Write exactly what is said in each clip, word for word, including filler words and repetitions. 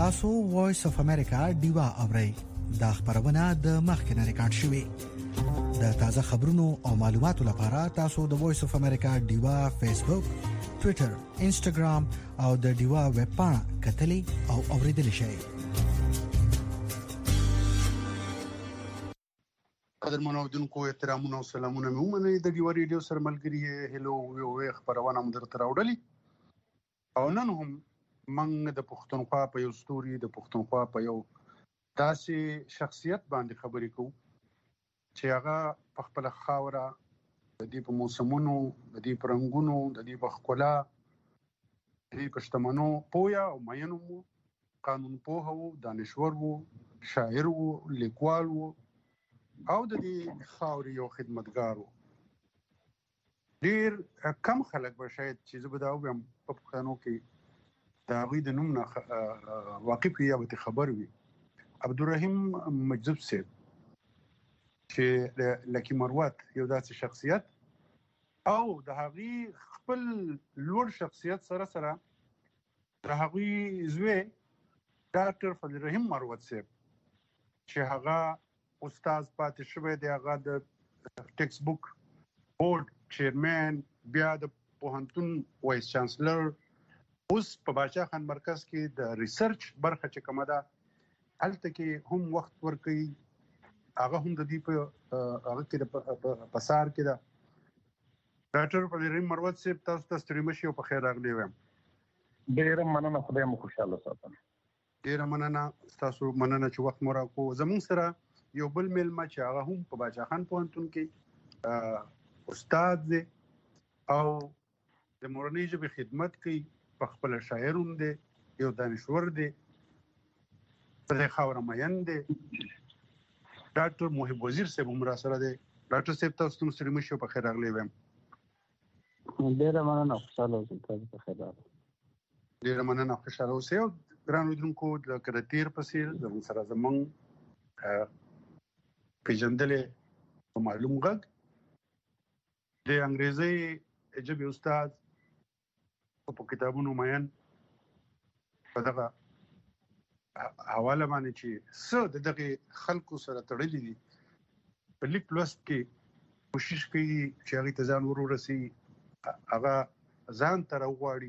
تاسو وایس اف امریکا ډیوا اورئ. دا خبرونه د مخکنه ریکارډ شوې. د تازه خبرونو او معلوماتو لپاره تاسو د وایس اف امریکا ډیوا فیسبوک، ټوئیټر، انسټاګرام او د ډیوا ویب پاڼه کتلې او اوریدل شئ. قدرمنو اوریدونکو احترامونه او سلامونه مې ومنئ. د ډیوا ریډیو سره ملګري هلو وی خبرونه مو درته راوړلې او نن هم موږ د پښتونخوا په یو ستوري د پښتونخوا په یو داسې شخصیت باندې خبرې کوو چې هغه په خپل خاوره د دې په موسمونو، د دې په رنګونو، د دې په ښکلا، د دې په شتمنو پوهه او مین وو، قانون پوه وو، دانشور وو، شاعر وو، لیکوال وو او د دې خاورې یو خدمتګار وو. ډېر کم خلک به شاید چې زه به دا ووایم په پښتنو کې د هغوی د نوم نه واقف وي یا به خبر وي. عبدالرحیم مجذوب صاحب چې د لکي مروت یو داسې شخصیت او د هغوی خپل لوړ شخصیت سره سره د هغوی زوی ډاکټر فضل الرحیم مروت صاحب چې هغه استاد پاتې شوی دی، هغه د ټیکسټ بک بورډ چیرمن، بیا د پوهنتون وایس چانسلر، اوس په باچا خان مرکز کې د ریسرچ برخه چې کومه ده هلته کې هم وخت ورکوي. هغه هم د دې په هغه کې د پسار کې ده. ډاکټر فضل الرحیم مروت صاحب تاسو ته ستړي مشي او په خیر راغلی وایم. ډېره مننه، خدای مو خوشحاله ساتم. ډېره مننه، ستاسو مننه چې وخت مو راکړو. زموږ سره یو بل میلمه چې هغه هم په باچا خان پوهنتون کې استاد دی او د مورنۍ ژبې خدمت کوي، په خپل شاعر هم دی، یو دانشور دی، په دې خاوره مین دی. ډاکټر محب وزیر صاحب هم را سره دی. ډاکټر صاحب تاسو ته ستړي مشي او په خیر راغلی وایم. ډېره مننه، خوشحاله اوسئ. تاسو په خیر راغلی. ډېره مننه، خوشحاله اوسئ. او ګران اورېدونکو لکه د تېر په څېر زموږ سره زموږ پیژندلې په معلوم غږ د انګریزي ژبې استاد په کتابونو مین په دغه حواله باندې چې څه د دغه خلکو سره تړلي دي په لیک لوست کې کوشش کوي چې هغه ته ځان ورورسي، هغه ځان ته راوغواړي.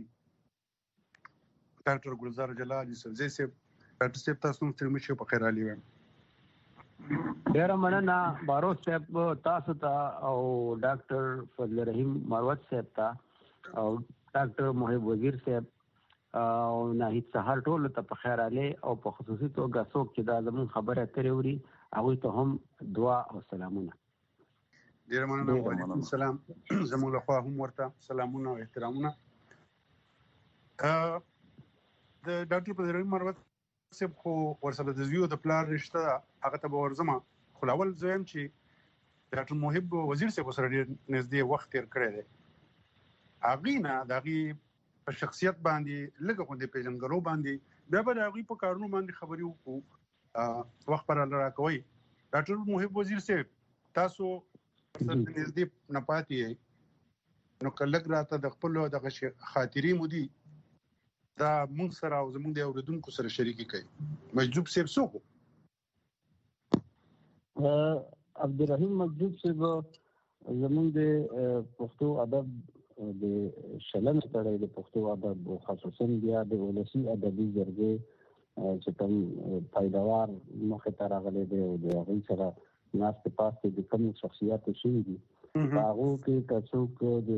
ډاکټر ګلزار جلال یوسفزی صاحب، ډاکټر صاحب تاسو هم ستړي مشي په خیر راغلی وایم. ډېره مننه باروت صاحب تاسو ته او ډاکټر فضل الرحیم مروت صاحب ته او ډاکټر محب وزیر صاحب او ناهید سهار ټولو ته په خیر راغلی او په خصوصي توګه څوک چې دا زموږ خبره اترې اوري هغوی ته هم دعا او سلامونه. ډېره مننه. وعلیکم السلام. زموږ لخوا هم ورته سلامونه او احترامونه. د ډاکټر فضل الرحیم مروت صاحب خو ورسره د زوی د پلار رشته ده، هغه ته به ورځم. خو اول زه یم چې ډاکټر محب وزیر صاحب سره ډېر نږدې وخت تېر کړی دی. هغوی نه د هغوی په شخصیت باندې لږه غوندې پېژندګلو باندې بیا به د هغوی په کارونو باندې خبرې وکړو. وخت به راله راکوئ. ډاکټر محب وزیر صاحب تاسو سره د نږدې نه پاتې یئ، نو که لږ راته د خپلو دغه خاطرې مو دي دا موږ سره او زموږ د اورېدونکو سره شریکې کوي. مجذوب صاحب څوک و؟ عبدالرحیم مجذوب صاحب زموږ د پښتو ادب د شلمې تړی د پښتو ادب خصوصا بیا د ولسي ادبي جرګې چې کوم پیداوار مخې ته راغلی دی او د هغوی سره ناستې پاستې د کومو شخصیاتو شوي دي په هغو کې که څوک د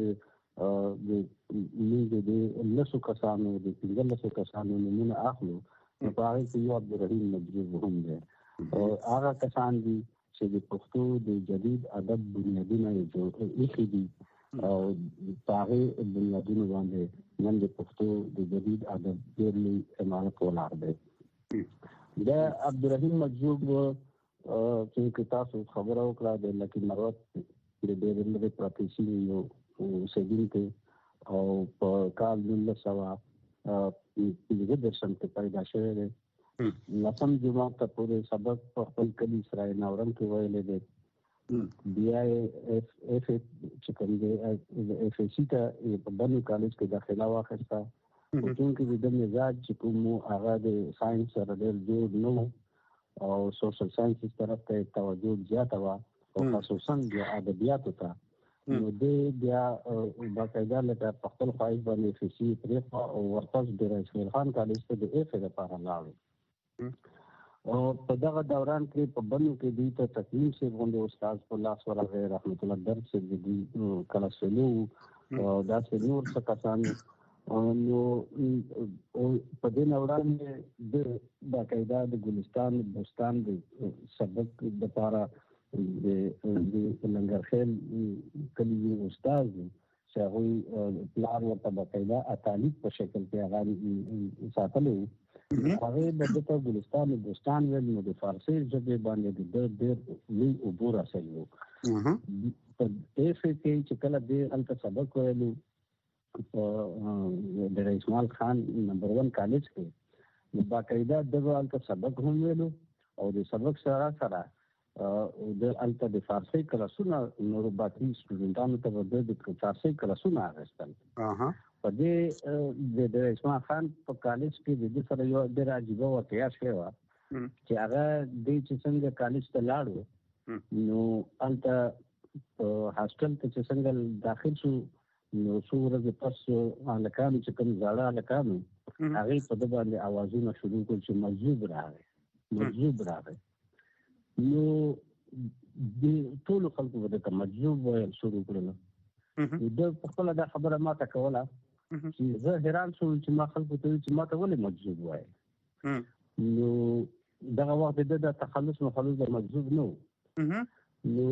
موږ د لسو کسانو د پنځلسو کسانو نومونه اخلو نو په هغې کې یو عبدالرحیم مجذوب هم دی. هغه کسان دي چې د پښتو د جدید ادب بنیادونه یې ایښي دي او په هغې بنیادونو باندې نن د پښتو د جدید ادب ډېر لوی عمارت ولاړ دی. د عبدالرحیم مجذوب چې تاسو خبره وکړه د لکي مروت د ډېرې لرې پرتې سیمې یو اوسېدونکی او په کال نولس سوه پنځه دېرشم کې پیدا شوی دی. لسم جماعت ته پورې سبق په خپل کلي سرای ناورن کې ویلی دی. بیا یې ایف چې کوم دی ایف ای سي ته په بنو کالج کې داخله واخیسته چې د مزاج چې کوم هغه د ساينس سره ډېر جوړ نه او سوشل ساينس طرف ته توجه زیاته وه او خصوصا د ادبیاتو ته نو د بیا باقاعده لکه په خپل خواهش باندې اف سي پرېښوه او ورپس د اسماعیل خان کالج ته د اف لپاره لاړو او په دغه دوران کې په بنو کې دوی ته تقلیم صاحب غوندې استاد په لاس ورغی رحمت الله درد صاحب د دوی کلاسولو او داسې نور څه کسان نو په دې نه وړاندې د باقاعده د ګلستان بوستان د سبق دپاره د لنګرخیل کلي استاد چې هغوی پلار ورته باقاعده اطالب په شکل کې هغه ساتلی و هغې به ده ته ګلستان بوستان ویل نو د فارسي ژبې باندې د ده ډېر لوی عبور حاصل و په ایف کې چې کله دې هلته سبق ویلو په د اسماعیل خان نمبر ون کالج کې نو باقاعده دغه هلته سبق هم ویلو او د سبق سره سره د هلته د فارسي کلاسونه نورو باقي سټوډنټانو ته به د فارسي کلاسونه اخیستل په دې د اسماعیل خان په کالج کې د ده سره یو ډېره عجیبه واقعه شوې وه چې هغه دی چې څنګه کالج ته لاړو نو هلته په هاسټل ته چې څنګه داخل شو نو څو ورځې پس هلکانو چې کوم زاړه هلکانو هغې په ده باندې اوازونه شروع کړل چې مجذوب راغی مجذوب راغی نو د ټولو خلکو به درته مجذوب ویل شروع کړلو ده په خپله دا خبره ما ته کوله چې زه حیران شوم چې ما خلکو ته ویل چې ما ته ولې مجذوب وایي نو دغه وخت د د تخلص مخلص د مجذوب نه و نو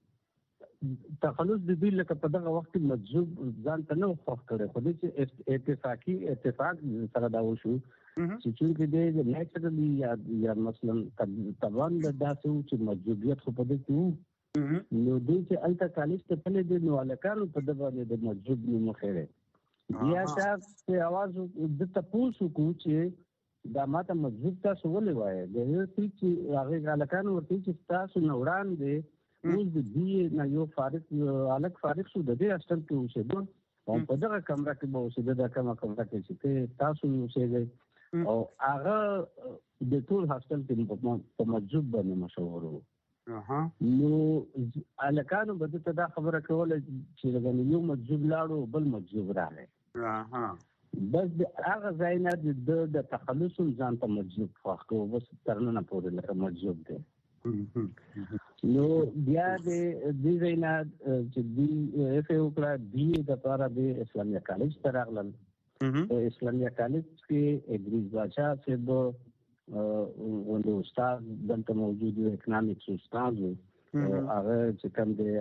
تخلص د دوی لکه په دغه وخت کې مجذوب ځان ته نه و خوښ کړی خو دې چې اتفاقي اتفاق سره دا وشو چې چونکې دی د نیچرلي یا یا مثلا طبعا د داسې و چې مجذوبیت خو په دې کې و نو دوی چې هلته کالج ته تللی دی نو هلکانو په ده باندې د مجذوب نوم وښی دی بیا چا پې اواز ده تپوس وکړو چې دا ما ته مجذوب تاسو ولې وایه د هغې چې هغې هلکانو ورته چې ستاسو نه وړاندې اوس د دې نه یو فارغ هلک فارغ شو د دې هاسټل کې اوسېدو او په دغه کمره کې به اوسېده دا کومه کمره کې چې ته تاسو اوسېږئ او هغه د ټول هاسټل کې په مجذوب باندې مشهور و نو هلکانو به ده ته دا خبره کوله چې لکه یو مجذوب لاړو بل مجذوب راغی بس د هغه ځای نه د ده د تخلص هم ځان ته مجذوب خوښ کړو بس تر ننه پورې لکه مجذوب دی نو بیا د دې ځای نه چې دوی اف یې وکړه بي اې دپاره د اسلامیه کالج ته راغلل په اسلامیه کالج کې ادریس باچا صاحب غوندې استاد دلته موجود و اکنامکس استاد و هغه چې کوم دی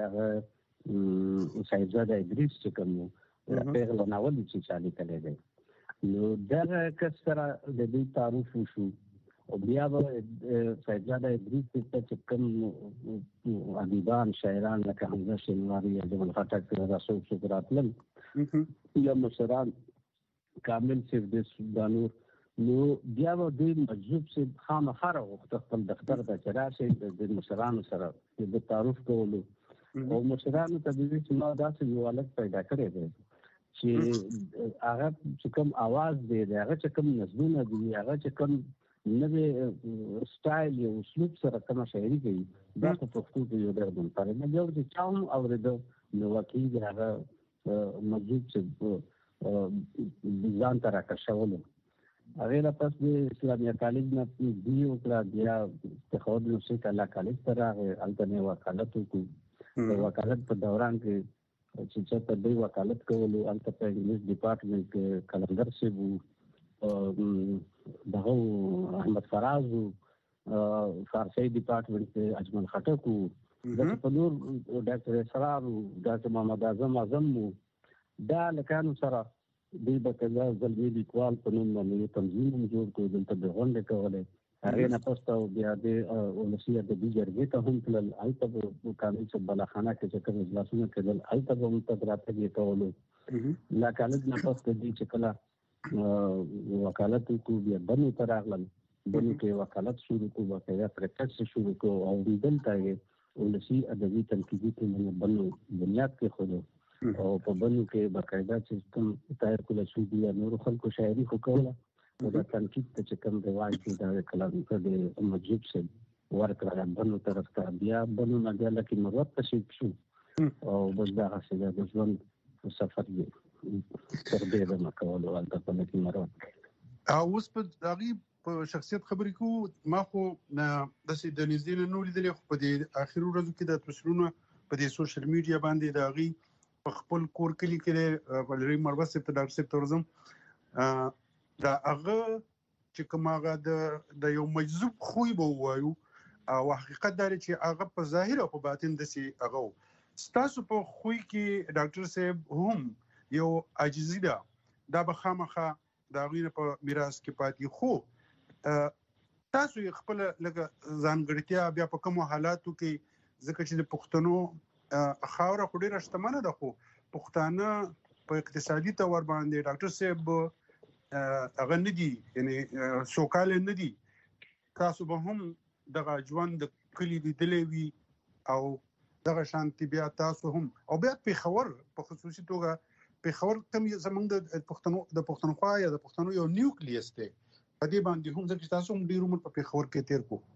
هغه صاحبزاده ادریس چې کوم و پیغله ناول چې چا لیکلی دی نو دغه کس سره د دوی تعارف وشو او بیا به صاحبزاده ادریس ته چې کوم ادیبان شاعران لکه حمزه شینواري یا جمال خټک دا څوک څوک راتلل یا مشران کامل صاحب د سودانور نو بیا به دوی مجذوب صاحب خامخا راغوښته خپل دفتر ته چې راشئ د مشرانو سره د تعارف کولو او مشرانو ته د دې چې ما داسې یو هلک پیدا کړی دی چې هغه چې کوم آواز دی د هغه چې کوم نظمونه دي هغه چې کوم نوې سټایل یا اسلوب سره کومه شاعري کوي دا په پښتو کې یو ډېر منفرد دی یو چې چا هم اورېده نو واقعي د هغه مجذوب چې ځان ته راکشولو هغې نه پس د اسلامیه کالج نه بي وکړه بیا استخواد نفسي کاله کالج ته راغی هلته مې وکالت وکړو د وکالت په دوران کې چې څه په دوی وکالت کولو هلته په انګلیس ډپارټمنټ کې قلندر صاحب و دغه احمد فراز و فارسي ډپارټمنټ کې اجمل خټک و دلته په نور ډاکټر اسرار و ډاکټر محمد اعظم اعظم و دا هلکانو سره دوی به کله زلمي لیکوال په نوم باندې یو تنظیم هم جوړ کړو دلته به غونډې کولې هغې نه پس ته بیا د ولسي ادبي جرګې ته هم تلل هلته به کالج په بلاخانه کې چې کوم اجلاسونه کېدل هلته به هم تګ راتګ یې کولو لا کالج نه پس ته دوی چې کله وکالت وکړو بیا بنو ته راغلل بنو کې وکالت شروع کړو باقاعده پریکټس شروع کړو او دلته یې ولسي ادبي تنقیدي ټولنې بنو بنیاد کېښودو او په بلو کې باقاعده چې کوم تایر کوله سودی یا نور خلکو شاعري خو کوله او دا تنقید ته چې کوم رواج دی دا کلام د مجيب سے ورکړه بلو طرف ته بیا بلو نه بیا لکه مراد تشریف شو او بس دا څه د ژوند سفر دی تر دې د مکولو ولته په لکه مراد او اوس په هغه په شخصیت خبرې کو ما خو د سې د نږدې نه نو لیدلې خو په دې اخیرو ورځو کې د تصویرونو په دې سوشل میډیا باندې د هغه په خپل کور کې کې په لري مربس په ډاکټر صاحب تورزم دا هغه چې کوم هغه د د یو مجذوب خوې به وایو او حقیقت دا چې هغه په ظاهر او په باطن د سې هغه ستاسو په خوې کې ډاکټر صاحب هم یو عاجزي ده دا به خامخا دا غوینه په میراث کې پاتې خو تاسو خپل لکه ځانګړتیا بیا په کوم حالاتو کې ځکه چې د پښتنو خاوره خو ډیره شتمنه ده خو پښتانه په اقتصادي تور باندې ډاکټر صاحب هغه نه دي یعنی سوکاله نه دي تاسو به هم دغه ژوند د کلی لیدلې وي او دغه شانتي بیا تاسو هم او بیا په خبر په خصوصي توګه په خبر کم زمونږ د پښتنو د پښتونخوا یا د پښتنو یو نیوکلیس دی په دې باندې هم ځکه تاسو هم ډیر عمر په خبر کې تیر کو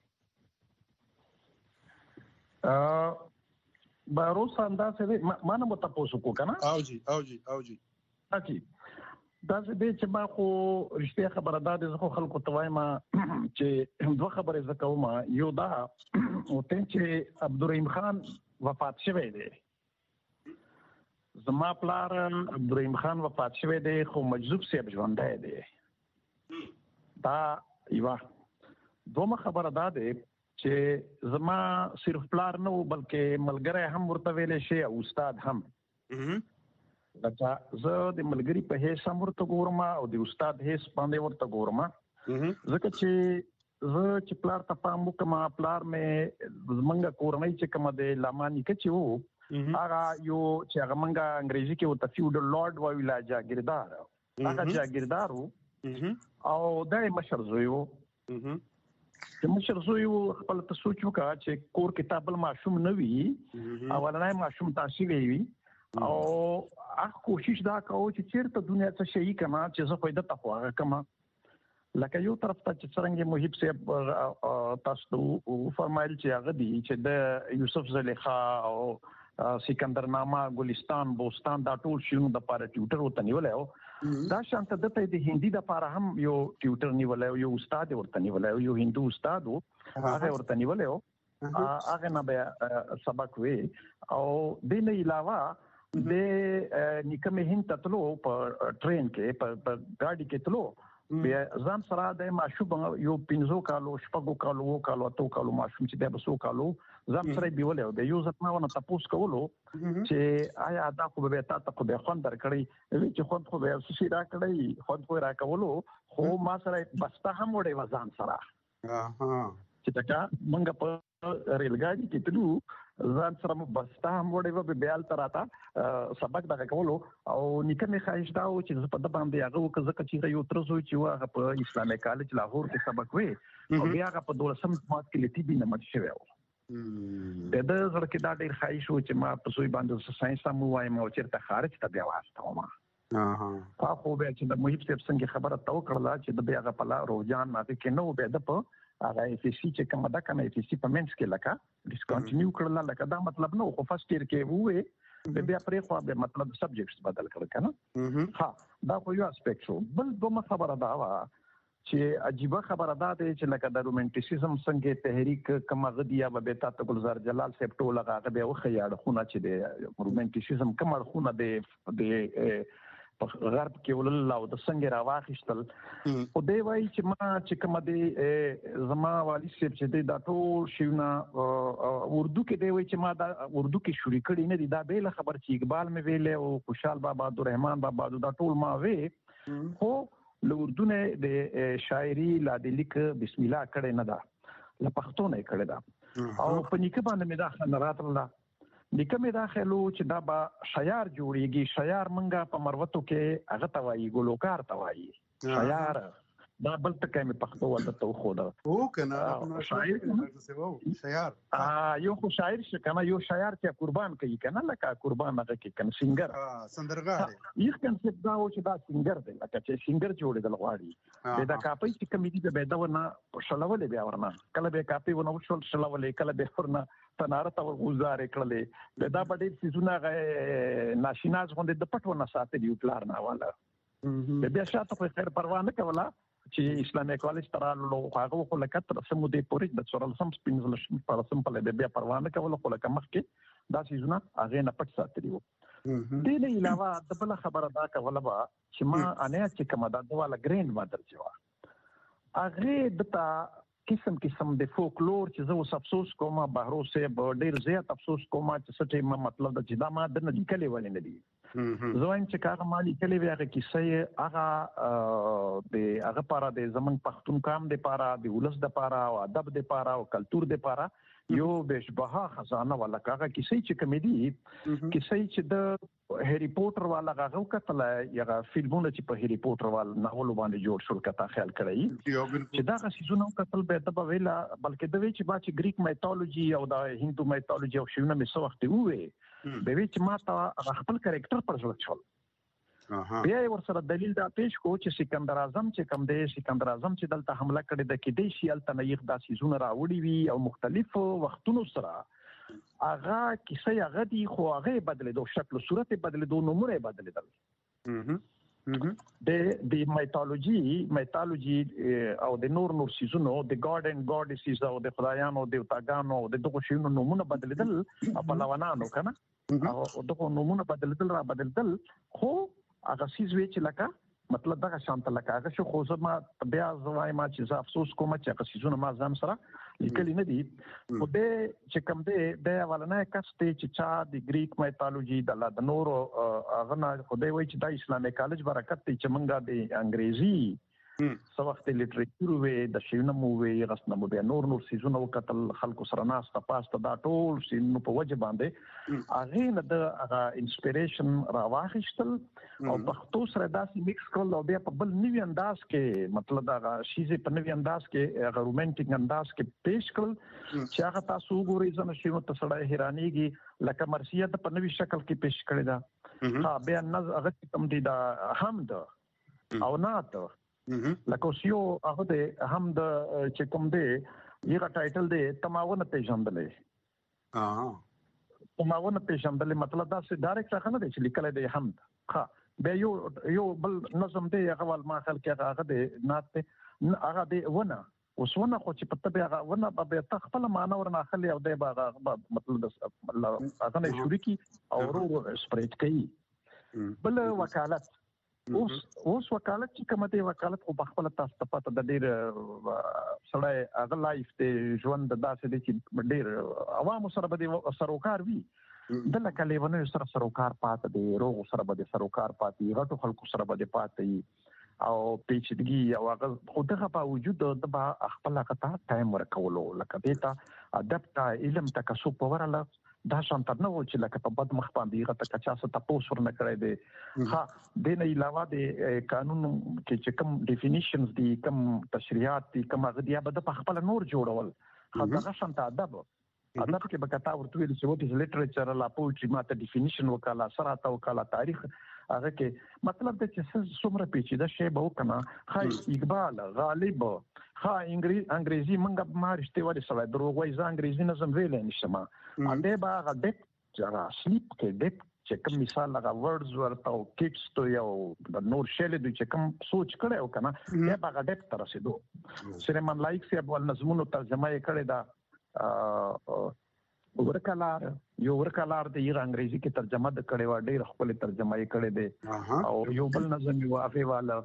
ا باروس اندازه ما نه مت تاسو کو کنه او جی او جی او جی اکی دا چې چې ما خو رښتیا خبره ده د خلکو توای ما چې دوه خبرې زکو ما یو دا او ته چې عبدالرحیم خان وفات شوی دی زما پلار عبدالرحیم خان وفات شوی دی خو مجذوب صاحب ژوندی دی دا یو دومره خبره ده چې زما صرف پلار نه بلکې ملګری هم ورته ویلې شي او استاد هم لکه زه د ملګری په هیڅ هم ورته ګورم او د استاد هیڅ باندې ورته ګورم ځکه چې زه چې پلار ته پام وکم پلار مې زمونږ کورنۍ چې کومه د لامانی کې چې وو هغه یو چې هغه مونږه انګریزي کې وته فیوډل لارډ وایي لا جاګیردار هغه جاګیردار او د مشر زوی وو چې مشر زوی خپل ته سوچ وکړه چې کور کتابل ماشوم نه وي اولنای ماشوم تاسو وی او هغه کوشش دا کوي چې چیرته دنیا څه شي کما چې زه فائدہ تخواغه کما لکه یو طرف ته چې څنګه محب صاحب تاسو فرمایل چې هغه دی چې د یوسف زلیخا او سکندر نامه ګلستان بوستان دا ټول شنو د پاره ټیوټر وته نیولای دا شانت د ته د هندي د پاره هم یو ټیوټر نیولای یو استاد ورته نیولای یو هندو استاد هغه ورته نیولای هغه نه به سبق وی او د نه علاوه د نیکمه هند تلو په ټرین کې په ګاډي کې تلو بیا ځان سره د ماشوم یو پنځو کالو شپږو کالو وو کالو اتو کالو ماشوم چې د بسو کالو ځم سره بیولې او د یو ځت ما ونه تاسو کولو چې آیا دا خو به تاسو خو به خوند درکړی چې خوند خو به سشي را کړی خوند خو را کولو خو ما سره بسته هم وړي وزن سره اها چې دا منګه په ریل ګاډي کې تلو ځان سره مو بسته هم وړي به بیال تراته سبق دغه کولو او نیکه می خواهش دا و چې په د باندې هغه وکړه چې یو تر زوی چې هغه په اسلامي کالج لاهور کې سبق وې او بیا هغه په دولسم جماعت کې لتی بي نمټ شوی و د دې سره کې دا ډېر خواهش و چې ما په سوی باندې ساينس هم وایم او چیرته خارج ته بیا واسطه ما اها خو به چې د محب صاحب څنګه خبره تو کړله چې د بیا هغه په لا روجان ماته کې نو به د په هغه اف سی چې کومه دا کنه اف سی په منځ کې لکه ډیسکنټینیو کړل لکه دا مطلب نو خو فرست ایئر کې وې بیا پرې خو به مطلب سبجیکټس بدل کړل کنه ها دا خو یو اسپیکټ شو بل دومره خبره دا وا چې عجیب خبره ده چې لکه د رومانټیسیزم څنګه تحریک کومه غدیا به تاسو ګلزار جلال صاحب ټول هغه به وخیاړ خونه چې د رومانټیسیزم کومه خونه د د په غرب کې ولل او د څنګه راواخشتل او دی وای چې ما چې کوم دی زما والی صاحب چې دا ټول شیونه اردو کې دی وای چې ما دا اردو کې شوري کړی نه دی دا به خبر چې اقبال مې ویلې او خوشحال بابا عبدالرحمن بابا دا ټول ما وی خو له اردو نه د شاعري لا د لیک بسم الله کړه نه دا له پښتو نه کړه دا او په نیکه باندې مې دا خنرات الله نیکه مې دا خلو چې دا با شیار جوړیږي شیار منګه په مروتو کې هغه توایي ګلوکار توایي شیار دا بل ټکی مې پښتو ولته تو خو دا او کنه شاعر شاعر ا یو خو شاعر ش کنه یو شاعر چې قربان کوي کنه لکه قربان هغه کې کنه سنگر ها سندرغاړي یو کنسپټ دا و چې دا سنگر دی لکه چې سنگر جوړېدل غواړي دا کاپي چې کمیډي به دا ونه شلولې بیا ورنه کله به کاپي ونه شل شلولې کله به ورنه تناره تا ورغوزار کړلې دا په دې سيزونه ناشیناز غونډه د پټونه ساتي یو پلان نه والا بیا شاته په خیر پروا نه کوله چې اسلامي کالج ترالو هغه خو لکه تر سمو دې پورې د څورل سم سپینزل پر سم په بیا پروا نه کوله خو لکه مخکې دا سيزونه هغه نه پټ ساتي وو دې نه علاوه د بل خبره دا کوله با چې ما انیا چې کومه دا دواله ګرینډ مادر چې وا هغه دتا قسم قسم د فولکلور چې زه اوس افسوس کوم بهرو سه ډیر زیات افسوس کوم چې څه مطلب د جدا ما د نه لیکلې ولې نه دي زوین چې کار مالي کلی وی هغه کیسه هغه د هغه پارا د زمنګ پښتون کام د پارا د ولس د پارا او ادب د پارا او کلچر د پارا یو بشبها خزانه ولا هغه کیسه چې کمیډي کیسه چې د هری پوټر والا هغه کتل یغه فلمونه چې په هری پوټر وال ناول باندې جوړ شول کته خیال کړی چې دا غسیزونه کتل به د ویلا بلکې د وی چې با چې گریک میتولوژي او د هندو میتولوژي او شونه مې سو وخت وې د وی چې ما ته خپل کریکټر پر ځل چول بیا ورسره دلیل دا پیش کو چې سکندر اعظم چې کم دی سکندر اعظم چې دلته حمله کړې د کې دی شیل تنیخ د سيزونه راوړي وي او مختلف وختونو سره اغه کیسه هغه دی خو هغه بدلېدو شکل او صورت بدلېدو نمونه بدلېدل د د میتولوژي میتولوژي او د نور نور سيزونو د ګاډ اند ګاډیسز او د خدایانو دیوتاګانو د دغه شیونو نمونه بدلېدل په لوانانو کنه او دغه نمونه بدلېدل را بدلېدل خو هغه سیز وی چې لکه مطلب دا شانت لکه هغه شو خو زما بیا زوای ما چې زه افسوس کوم چې هغه سيزونه ما ځم سره لیکلي نه دي خو دې چې کوم دې د ولنه کسته چې چا د گریک میتولوژي د د نور هغه نه خدای وای چې د اسلامي کالج برکت چې منګه د انګريزي سو وخت لیټریچر وې د شینو مو وې غسنه مو بیا نور نور سيزونه وکتل خلکو سره ناس ته پاسته دا ټول سينو په وجه باندې هغه نه د هغه انسپیریشن راواخشتل او پښتو سره داسې میکس کول او بیا په بل نوی انداز کې مطلب هغه شیزه په نوی انداز کې هغه رومانټیک انداز کې پیش کړل چې هغه تاسو وګورئ زنه شینو ته سره حیرانيږي لکه مرثیه په نوی شکل کې پیش کړی دا ها بیا نظ هغه کوم دي دا حمد او نعت لکه یو هغه د هم د چې کوم دی یغه ټایټل دی تماونه پیژندلې ها تماونه پیژندلې مطلب دا چې ډایرکټ څنګه نه دی چې لیکل دی هم ها به یو یو بل نظم دی هغه ول ما خل کې هغه دی نات هغه دی ونه اوس ونه خو چې پته به هغه ونه به تخپل معنا ورنه خلی او دی هغه مطلب هغه نه شوري کی او ورو سپریټ کوي بل وکالت اوس اوس وکالت چې کومه دی وکالت خو بخپل تاسو ته پته د ډیر سړی هغه لایف ته ژوند داسې دي چې ډیر عوام سره به سروکار وي د لکه لیونه سره سروکار پات دی روغ سره به سروکار پاتې غټو خلکو سره به پاتې او پیچیدګي او هغه خو دغه په وجود د خپل هغه ټایم ورکولو لکه دیتا ادب ته علم ته کسو پوراله دا شانت نه و چې لکه په بد مخ باندې غته کچا څه تاسو ورنه کړی دی ها د نه علاوه د قانون کې چې کوم ډیفینیشنز دي کوم تشریحات دي کوم غدیا به په خپل نور جوړول هغه شانت ادب ادب کې به کتا ورته ویل چې وټ از لیټریچر لا پوئټری ماته ډیفینیشن وکاله سره تا وکاله تاریخ هغه کې مطلب د چې څومره پیچیده شی به وکنه خای اقبال غالب ها انګریزي منګه مارشته ورې سره دروغ وای ځان انګریزي نظم ویل نشم ا دې با غډک جرا سلیپ کې ډک چې کوم مثال لگا ورډز ورته او کټس ته یو د نور شل د چې کوم سوچ کړو کنه یا با غډک تر رسیدو سلیمان لایق سی ابو نظمونو ترجمه یې کړی دا ورکلار یو ورکلار د ایران انګریزي کې ترجمه د کړي و ډېر خپل ترجمه یې کړي دي او یو بل نظم یو افي والا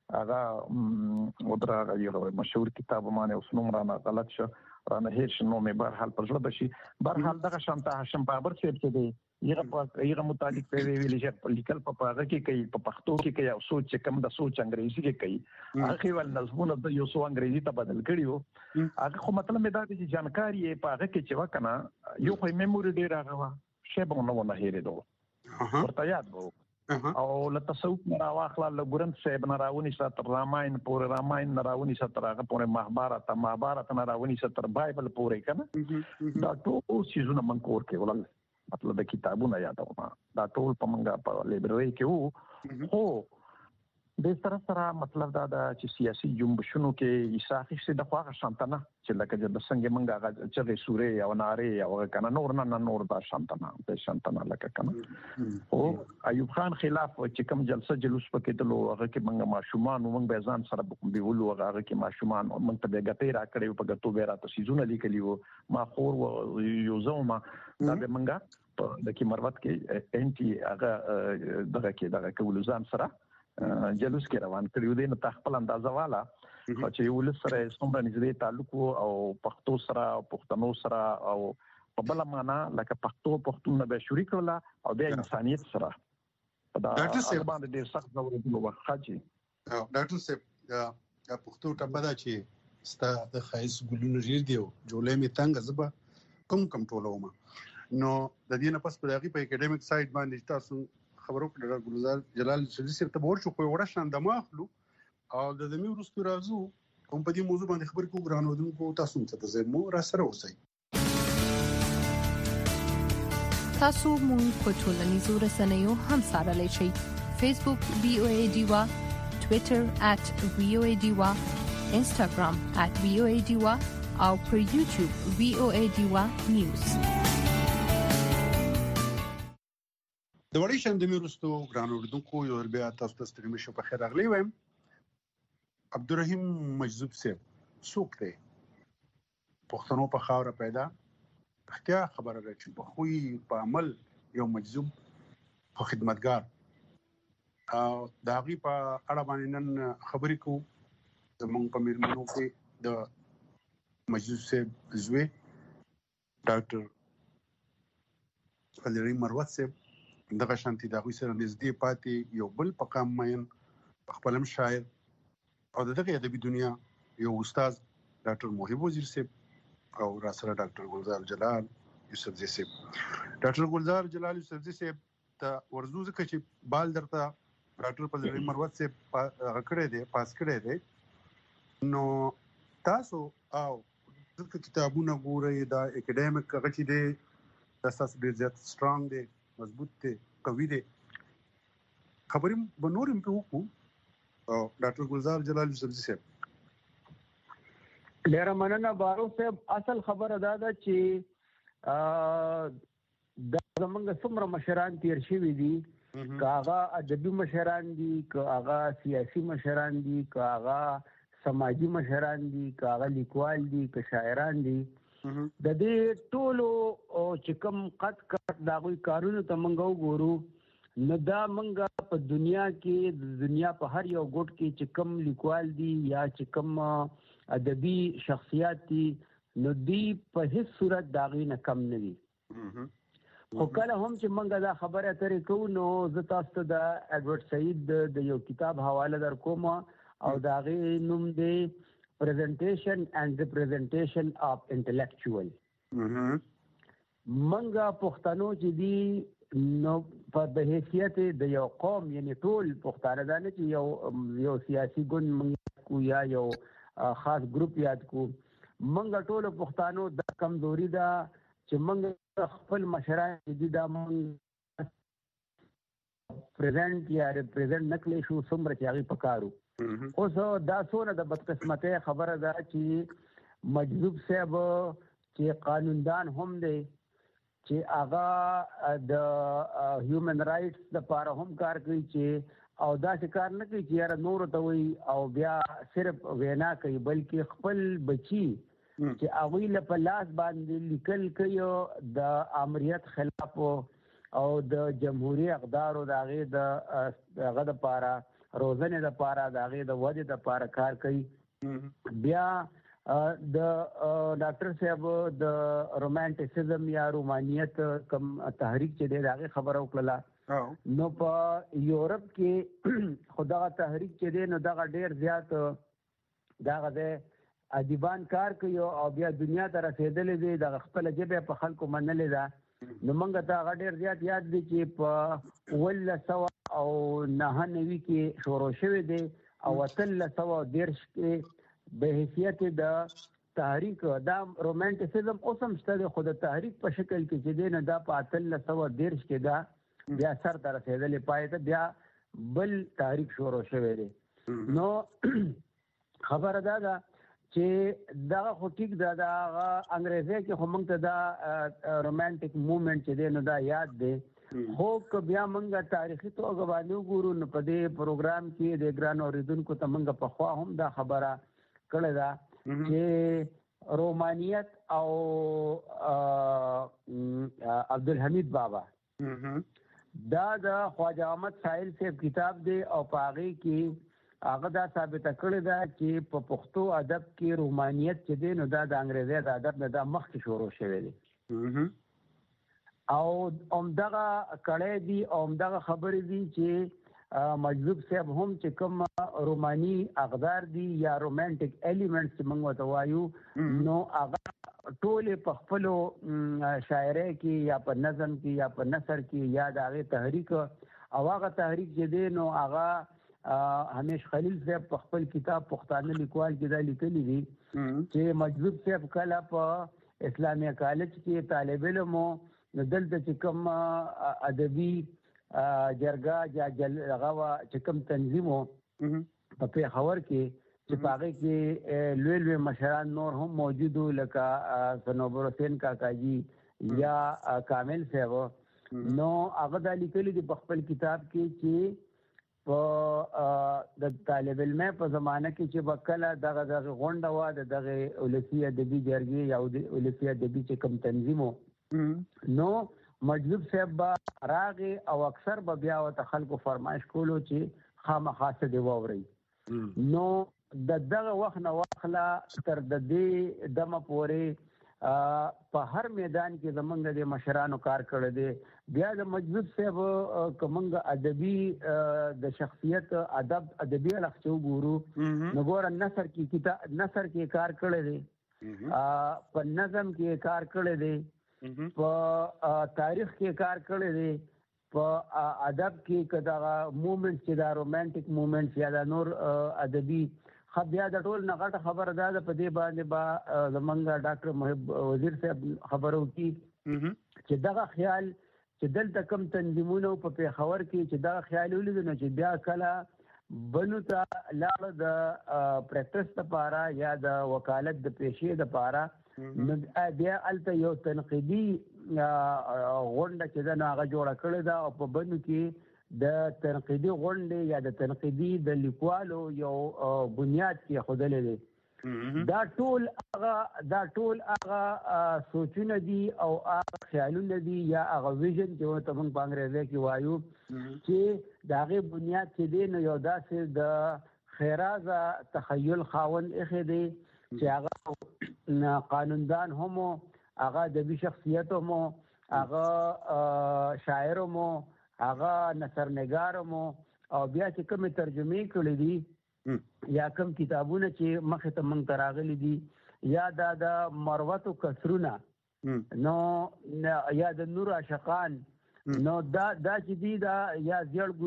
هغه ودرا یو مشهور کتاب باندې اوس نوم را غلط شو رانه هیڅ نو مې بهر حال پر ژوند بشي بهر حال دغه شانته هاشم بابر صاحب څه دی یغه په یغه متعلق په ویل چې لیکل په هغه کې کوي په پښتو کې کوي او سوچ کم د سوچ انګریزي کې کوي هغه ول نظمونه د یو سو انګریزي ته بدل کړیو هغه خو مطلب دا دی چې جانکاری په هغه کې چې وکنه یو خو میموري ډیر هغه شی به نو نه هېرېدو ورته یاد وو او له تصوف نه راواخله له ګورند صاحب نه راونی ستر راماین پورې راماین نه راونی ستر هغه پورې مهابارت مهابارت نه راونی ستر بایبل پورې کنه دا ټول چیزونه من کور کې ولل مطلب د کتابونه یادوم دا ټول په منګه په لایبرری کې وو خو د سره سره مطلب دا د چې سیاسي جنبشونو کې ایساخي څه د خواغه شانتنه چې لکه د څنګه منګه چې سورې او ناره او کنه نور نه نور دا شانتنه د شانتنه لکه کنه او ایوب خان خلاف چې کوم جلسه جلوس پکې دلو هغه کې منګه ماشومان ومنګ به ځان سره بکم دی ولو هغه کې ماشومان منګ ته ګټې را کړې په ګټو به را تاسیزونه لیکلی وو ما خور یو زوما دا به منګه د کی مروت کې انټي هغه دغه کې دغه کولزان سره جلوس کې روان کړیو دي نو تخپل اندازه والا چې یو لسره څومره نږدې تعلق او پښتو سره او پښتنو سره او په بل معنا لکه پښتو پښتون نه به شریک ولا او د انسانيت سره دا ډاکټر باندې ډیر سخت ضرورت وو خاجي ډاکټر صاحب دا پښتو ته بدا چې ستا د خایس ګلونو ډیر دیو جوړې می تنګ زبا کوم کوم ټولوم نو د دې نه پس په دغه په اکیډمیک سایت باندې تاسو خبرو کړه ګلزار جلال سدي سره ته ورچو په وړه شان د ماخلو او د دمي ورستو راځو کوم په دې موضوع باندې خبرې کوو ګرانو دونکو تاسو ته زمو را سره اوسئ تاسو مونږ په ټولنیزو رسنیو هم سره لشي فیسبوک وی او ای ډیوا ټوئیټر at وی او ای ډیوا انستګرام at وی او ای ډیوا او پر یوټیوب وی او ای ډیوا نیوز د وړي شند میرستو ګرانو دونکو یو بیا تاسو ته ستړي مشه په خیر اغلی وایم عبدالرحیم مجذوب صاحب څوک دی پښتنو په خاوره پیدا اختیا خبره ده چې په خوې په عمل یو مجذوب په خدمتګار او د هغې په اړه باندې نن خبرې کوو زموږ په میرمنو کې د مجذوب صاحب زوی ډاکټر فلری مروت صاحب دغه شانتي دغه سره نږدې پاتې یو بل پقام مین خپلم شاعر او دغه ادبي دنیا یو استاد ډاکټر محب وزیر صاحب او را سره ډاکټر ګلزار جلال یوسفزي صاحب ډاکټر ګلزار جلال یوسفزي صاحب ته ورزو ځکه چې بال درته ډاکټر فلری مروت صاحب غکړې دي پاس کړې دي نو تاسو او ځکه کتابونه ګورئ دا اکیډمیک هغه چې دی تاسو ډیر زیات سترونګ دی مضبوط دی قوي دی خبرې به نورم په وکړو او ډاکټر ګلزار جلال یوسفزي صاحب ډیر مننه بارو صاحب اصل خبره دا ده چې د زمونږ څومره مشران تیر شوي دي که هغه ادبي مشران دي که هغه سیاسي مشران دي که هغه سماجي مشران دي که هغه لیکوال دي که شاعران دي د دې ټولو چې کوم قد کټ دا غوي کارونه ته منغو ګورو نو دا منګه په دنیا کې د دنیا په هر یو ګوټ کې چې کوم لیکوال دي یا چې کوم ادبي شخصیت دي نو دی په هیڅ صورت دا غي نه کم نه دي خو کله هم چې منګه دا خبره ترې کوو نو زه تاسو ته د ایډورډ سعید د یو کتاب حواله در کوم او دا غي نوم دی presentation and representation of intellectual منګه پښتنو چې دی نو په بهیثیت د یو قوم یعنی ټول پښتانه دا نه چې یو یو سیاسي ګوند منګه کو یا یو خاص ګروپ یاد کو منګه ټول پښتنو د کمزوري دا چې منګه خپل مشران دي دا منګه پریزنټ یا ریپرزنټ نکلی شو څومره چې هغه پکارو اوس دا څونه د بدقسمتۍ خبره ده چې مجذوب صاحب چې قانوندان هم دی چې هغه د هیومن رائټس لپاره هم کار کوي چې او دا چې کار نه کوي چې یاره نور ته وایي او بیا صرف وینا کوي بلکې خپل بچي چې هغوی له په لاس باندې لیکل کوي د امریت خلاف او د جمهوریت اقدارو د هغې د هغه دپاره روزنه د پاره د هغه د وجه د پاره کار کوي بیا د ډاکټر صاحب د رومانټیسزم یا رومانیت کم تحریک چې د هغه خبره وکړه نو په یورپ کې خدغه تحریک چې دی نو دغه ډیر زیات دغه د ادیبان کار کوي او بیا دنیا ته رسیدلې دي د خپل جبه په خلکو منلې ده نو موږ ته هغه ډیر زیات یاد دي چې په ول سو او نه نوي کې شروع شوی دی او تل سو دیرش کې به حیثیت د تحریک دا رومانټیسزم اوسم شته خو د تحریک په شکل کې چې دی نه دا په تل سو دیرش کې دا بیا سر ته رسېدلې پای ته بیا بل تحریک شروع شوی دی. نو خبره دا ده چې دا خو ټیک دا د انګریزي کې خو موږ ته دا رومانټیک موومېنټ چې دی نو دا یاد دی خو که بیا موږ تاریخي توګه باندې وګورو نو په دې پروګرام کې د ګران اوریدونکو ته موږ پخوا هم دا خبره کړې ده چې رومانیت او عبدالحمید بابا دا د خواجه احمد ساحل صاحب کتاب دی او په هغې کې هغه دا ثابته کړې ده چې په پښتو ادب کې رومانیت چې دی نو دا د انګریزي د ادب نه دا مخکې شروع شوی دی او همدغه کړی دي او همدغه خبرې دي چې مجذوب صاحب هم چې کوم روماني اقدار دي یا رومانټیک ایلیمنټس چې موږ ورته وایو نو هغه ټولې په خپلو شاعرۍ کې یا په نظم کې یا په نثر کې یا د هغې تحریک او هغه تحریک چې دی نو هغه همیش خلیل صاحب په خپل کتاب پښتانه لیکوال کې دا لیکلي دي چې مجذوب صاحب کله په اسلامیه کالج کې طالب علم نو دلته چې کوم ادبي جرګه یا هغه چې کوم تنظیم په پېښور کې چې په هغې کې لوی لوی مشران نور هم موجود وو لکه صنوبر حسین کاکاجي یا کامل صاحب نو هغه دا لیکلي دي په خپل کتاب کې چې په د طالب علمۍ په زمانه کې چې به کله دغه دغه غونډه وه د دغې ولسي ادبي جرګې یا ولسي ادبي چې کوم تنظیم و نو مجذوب صاحب به راغې او اکثر به بیا ورته خلکو فرمایش کولو چې خامخا څه دې واورئ نو د دغه وخت نه واخله تر د دې دمه پورې په هر میدان کې زمونږ د مشرانو کار کړی دی. بیا د مجذوب صاحب که موږ ادبي د شخصیت ادب ادبي اړخ چې وګورو نو ګوره نثر کې کتاب نثر کې کار کړی دی په نظم کې کار کړی دی په تاریخ کې کار کړی دی په ادب کې که دغه موومېنټ چې دا رومانټیک موومېنټ یا د نور ادبي بیا د ټول نه غټه خبره دا ده په دې باندې به زمونږ ډاکټر محب وزیر صاحب خبره وکړي چې دغه خیال چې دلته کوم تنظیمونه په پېښور کې چې دغه خیال ولیدو نو چې بیا کله بنو ته لاړه د پریکټس دپاره یا د وکالت د پیشې دپاره نو بیا هلته یو تنقیدي غونډه چې ده نو هغه جوړه کړې ده او په بنو کې د تنقیدي غونډې یا د تنقیدي د لیکوالو یو بنیاد کې ښودلی دی. دا ټول هغه دا ټول هغه سوچونه دي او هغه خیالونه دي یا هغه ویژن چې ورته موږ په انګریزي کې وایو چې د هغې بنیاد چې دی نو یو داسې د خیرازه تخیل خاوند ایښی دی چې هغه قانوندان هم هغه ادبي شخصیت هم هغه شاعر هم هغه نثرنګار مو او بیا چې کومې ترجمې کړې دي یا کوم کتابونه چې مخې ته موږ ته راغلي دي یا دا د مروتو کسرونه نو یا د نور عاشقان نو دا دا چې دي دا یا زیړ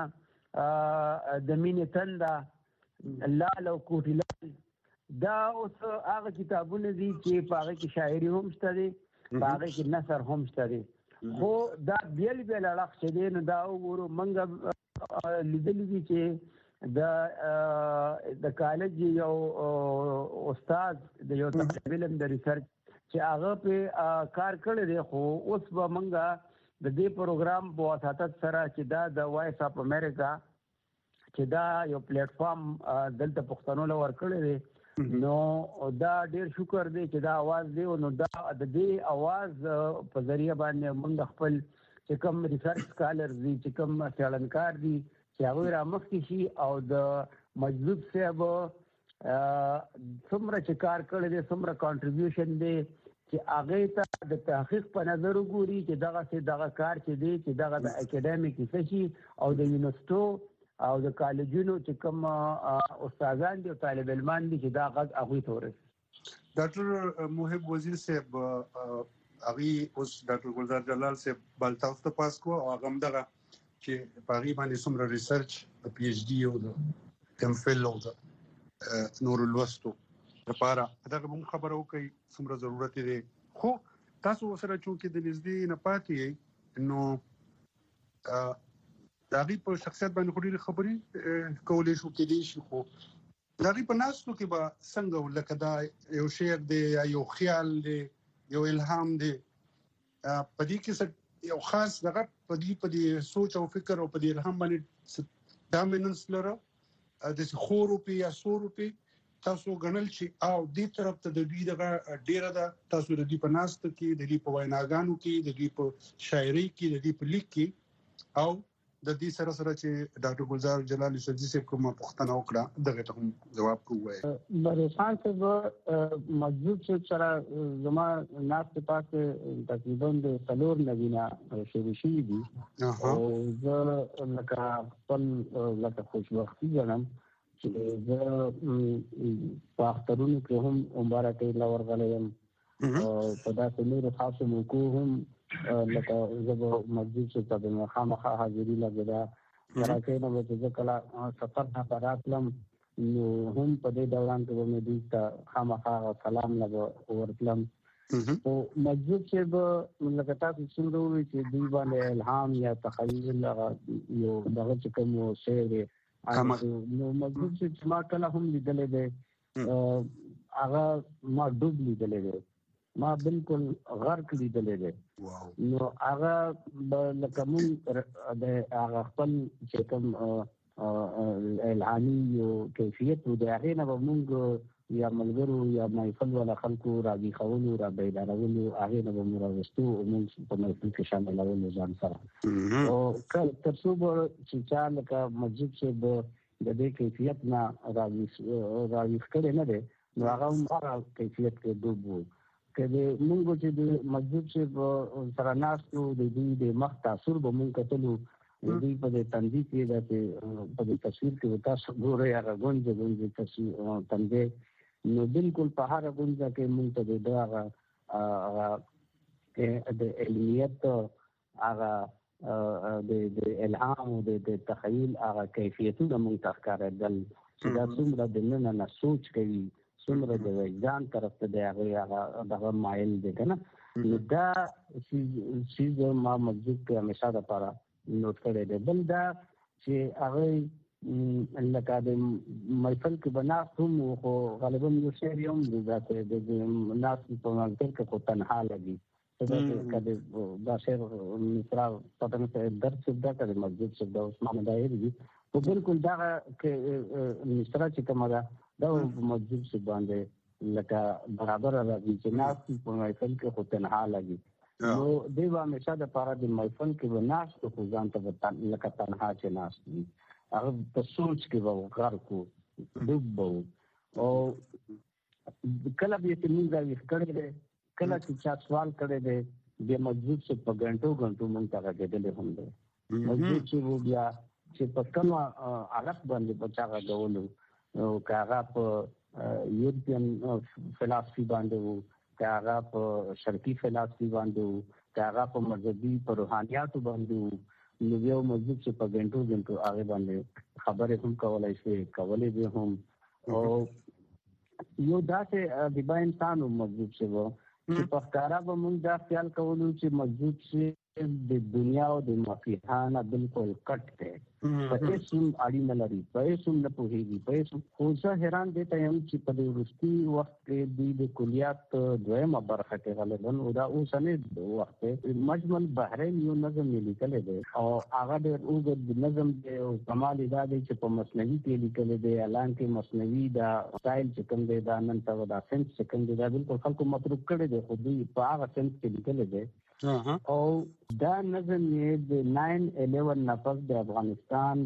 ګلونه د مینې تنده لال او کوټي لال دا اوس هغه کتابونه دي چې په هغې کې شاعري هم شته دی په هغې کې نثر هم شته دی خو دا بیل بیل اړخ چې دی نو دا وګورو موږ لیدلي دي چې د د کالج یو استاد د یو طالب علم د ریسرچ چې هغه پې کار کړی دی خو اوس به موږ د دې پروګرام په وساطت سره چې دا د وایس اف امریکا چې دا یو پلیټ فارم دلته پښتنو له ورکړی دی نو دا ډیر شکر دی چې دا आवाज دی نو دا د دې आवाज په ذریعہ باندې موږ خپل چې کوم ریسرچ سکالر دي چې کوم څېړنکار دي چې هغوی رامخکې شي او د مجذوب صاحب څومره چې کار کړی دی څومره کانټریبیوشن دی چې هغې ته د تحقیق په نظر وګوري چې دغسې دغه کار چې دی چې دغه د اکیډمیک څه شي او د یونیورسټو او د کالجونو چې کوم استادان دي او طالب علمان دي چې دا غږ هغوی ته ورسي. ډاکټر محب وزیر صاحب هغې اوس ډاکټر ګلزار جلال صاحب بلتاوس ته پاس کړو او هغه همدغه چې باغی باندې څومره ریسرچ د پی ایچ ډي او د ایم فل او د نور لوستو لپاره دا کوم خبرو کوي څومره ضرورت دی خو تاسو سره چې د نږدې نه پاتې نو دا غي په شخصیت باندې خوري خبري کولې شو کې دي شو دا غي په ناسو کې به څنګه ولکه دا یو شعر دی یو خیال دی یو الهام دی په دې کې یو خاص دغه په دې په دې سوچ او فکر او په دې الهام باندې ډامیننس لره د خورو په یا سورو په تاسو غنل چې او دې طرف ته د دوی دغه ډیره ده تاسو د دې په ناست کې د دې په ویناګانو کې د دې په شاعري کې د دې په لیک کې او د دې سره سره چې ډاکټر ګلزار جلال یوسفزي صاحب کومه پوښتنه وکړه دغه ته هم جواب کوی برسان صاحب مجذوب سره زما ناس په پاسه تقریبا د څلور نوینا شروع شي دي او زه لکه خپل لکه خوشبختي ګڼم چې زه په اخترونو کې هم عمره ته لور غلیم او په داسې نورو خاصو موقعو هم لکه زه مسجد څخه د خامخا حاضري لګیدا راکې نو چې کله سفر نه راتلم نو هم په دې دوران کې مې دوی ته خامخا سلام لګ ورتلم او مسجد چې به لکه تاسو څنګه وایي چې دوی باندې الهام یا تخیل یو دغه چې کوم شعر نو مسجد چې ما کله هم لیدلې ده هغه ما ډوب لیدلې ده ما بالکل غرق لیدلې ده نو هغه لکه مونږ د هغه خپل چې کوم الهامي یو کیفیت و د هغې نه به مونږ یا ملګرو یا محفل والا خلکو راوي خولو را بیدارولو هغې نه به مو راوستو او مونږ په محفل کې شاملولو ځان سره او تر څو به چې چا لکه مسجد چې به د دې کیفیت نه راویښ کړی نه دی نو هغه هم هغه کیفیت کې ډوب و که د مونږ چې د مسجد چې سره ناستو د دوی د مخ تاثر به مونږ کتلو د دوی په دې تندي کې داسې په دې تصویر کې تاسو ګورئ هغه ګونځې ګونځې تصویر تندی نو بالکل په هره ګونځه کې مونږ ته د هغه د علمیت هغه د الهام او د تخیل هغه کیفیتونه مونږ ته ښکارېدل چې دا څومره د ننه نه سوچ کوي څومره د وجدان طرف ته د هغې دغه مایل دی که نه نو دا چیز ما مسجد کې همیشه دپاره نوټ کړی دی بل دا چې هغوی لکه د محفل کې به ناست هم و خو غالبا یو شعر یې هم دی داسې د ناست په منظر کې خو تنها لګي دا شعر مصرا پته نه درد صاحب دا که د مسجد صاحب دا عثمان دایر دي خو بالکل دغه مصرا چې کومه ده دا په مسجد صاحب باندې لکه برابر راځي چې ناست په محفل کې خو تنها لګي نو دی به همیشه دپاره د محفل کې به ناست خو ځان ته به لکه تنها چې ناست وي هغه په سوچ کې به غرق و ډوب به و او کله به یې چې مونږ راویښ کړی دی کله چې چا سوال کړی دی بیا مسجد صاحب په ګنټو ګنټو مونږ ته غږېدلی هم دی مسجد صاحب و بیا چې په کومه حالت باندې په چا غږولو او که هغه په یورپین فلسفي باندې و که هغه په شرقي فلسفي باندې و که هغه په مذهبي په روحانیاتو باندې و نو بیا مسجد چې په ګنټو ګنټو هغې باندې خبرې هم کولی شوې کولی به هم او یو داسې ادیبه انسان و مسجد چې و چې په ښکاره به مونږ دا خیال کولو چې مسجد چې د دنیا او د مسیحا نه بالکل کټ دی په هېڅ هم اړینه لري په هېڅ هم نه پوهېږي په هېڅ هم خو زه حیران دې ته یم چې په دې وروستي وخت کې دوی د کلیات دویمه برخه کې غالبا او دا اوسنی وخت دی مجمل بحرین یو نظم یې لیکلی دی او هغه ډېر اوږد نظم دی او کمال یې دا دی چې په مصنوي کې لیکلی دی اعلان کې مصنوي دا سټایل چې کوم دی دا نن سبا دا سنس چې کوم دی دا بالکل خلکو متروک کړی دی خو دوی په هغه سنس کې لیکلی دی او دا نظم یې د ناین الیون نه پس د افغانستان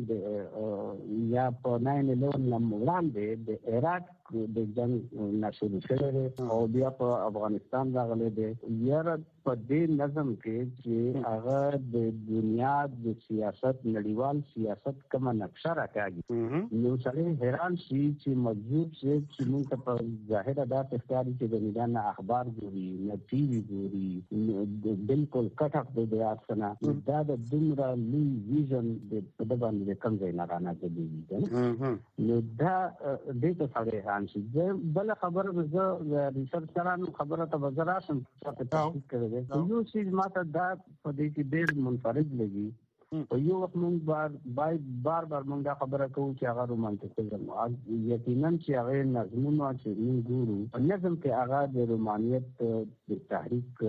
یا په ناین الیون نه وړاندې د عراق د جنګ نه شروع شوی دی او بیا په افغانستان راغلی دی یاره په دې نظم کې چې هغه د دنیا د سیاست نړیوال سیاست کومه نقشه راکاږي نو سړی حیران شي چې مسجد صاحب چې موږ ته په ظاهره داسې ښکاري چې د میدان نه اخبار ګوري نه ټي وي ګوري بالکل کټ اپ د آسنا دا د دومره لوی ویژن د په باندې کم ځای نه راځي نه نو دا د ته سره هانشي بل خبره زه ریسرچ کارانو خبره ته وزراشم چې تاسو کړی یو چیز ماته دا په دې کې ډېر منفرد لګي په یو وخت موږ بار بار بار بار موږ دا خبره کوو چې هغه رومانتیکزم یقینا چې هغه نظمونه چې موږ ګورو نظم کې هغه د رومانیت د تحریک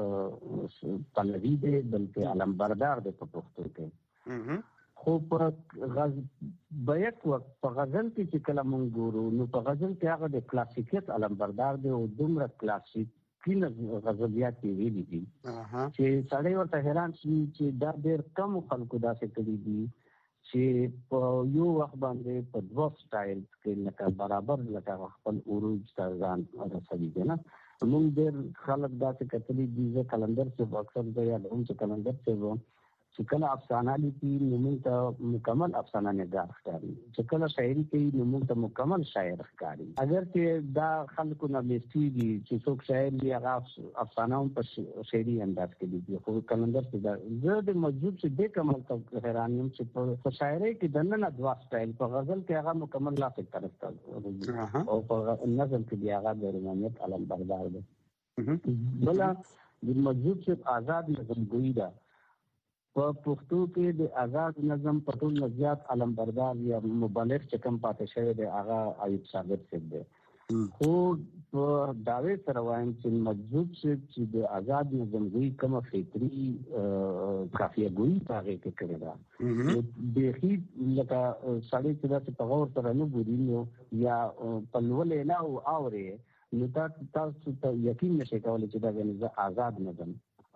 پلوي دی بلکې علمبردار دی په پښتو کې خو په غزل بیک وخت په غزل کې چې کله موږ ګورو نو په غزل کې هغه د کلاسیکیت علمبردار دی او دومره کلاسیک کین غزلیات ویلي دي چې سړی ورته حیران شي چې دا ډېر کم خلکو داسې کړي دي چې په یو وخت باندې په دوه سټایل کې لکه برابر لکه خپل عروج ته ځان رسوي دي نه موږ ډېر خلک داسې کتلي دي زه کلندر صاحب اکثر زه یادوم چې کلندر صاحب چې کله افسانه لیکي نو موږ ته مکمل افسانه نګار ښکاري چې کله شاعري کوي نو موږ ته مکمل شاعر ښکاري اگر چې دا خلکو نه لیستيږي چې څوک شاعر دی هغه افسانه هم په شاعري انداز کې لیکي خو کلندر څخه زه د موجود چې د کمال ته حیران یم چې په شاعري کې دنه دوا سټایل په غزل کې هغه مکمل لا فکر کوي او په نظم کې دی هغه د رومانیت علمبردار دی بل د موجود چې آزاد نظم ګوئی دا په پښتو کې د آزاد نظم په ټول نزيات علمبردار یا مبلغ چې کوم پاتې شوی دی هغه ایوب ثابت څه دی خو په داوی سره وایم چې موجود چې د آزاد نظم ګوئی کوم فکری کافیه ګوئی هغه کې کړی دا د هیڅ لکه سړی چې د په غور سره نه ګوري نو یا په لولې نه او اوري نو تاسو ته یقین نشئ کولای چې دا غنځه آزاد نظم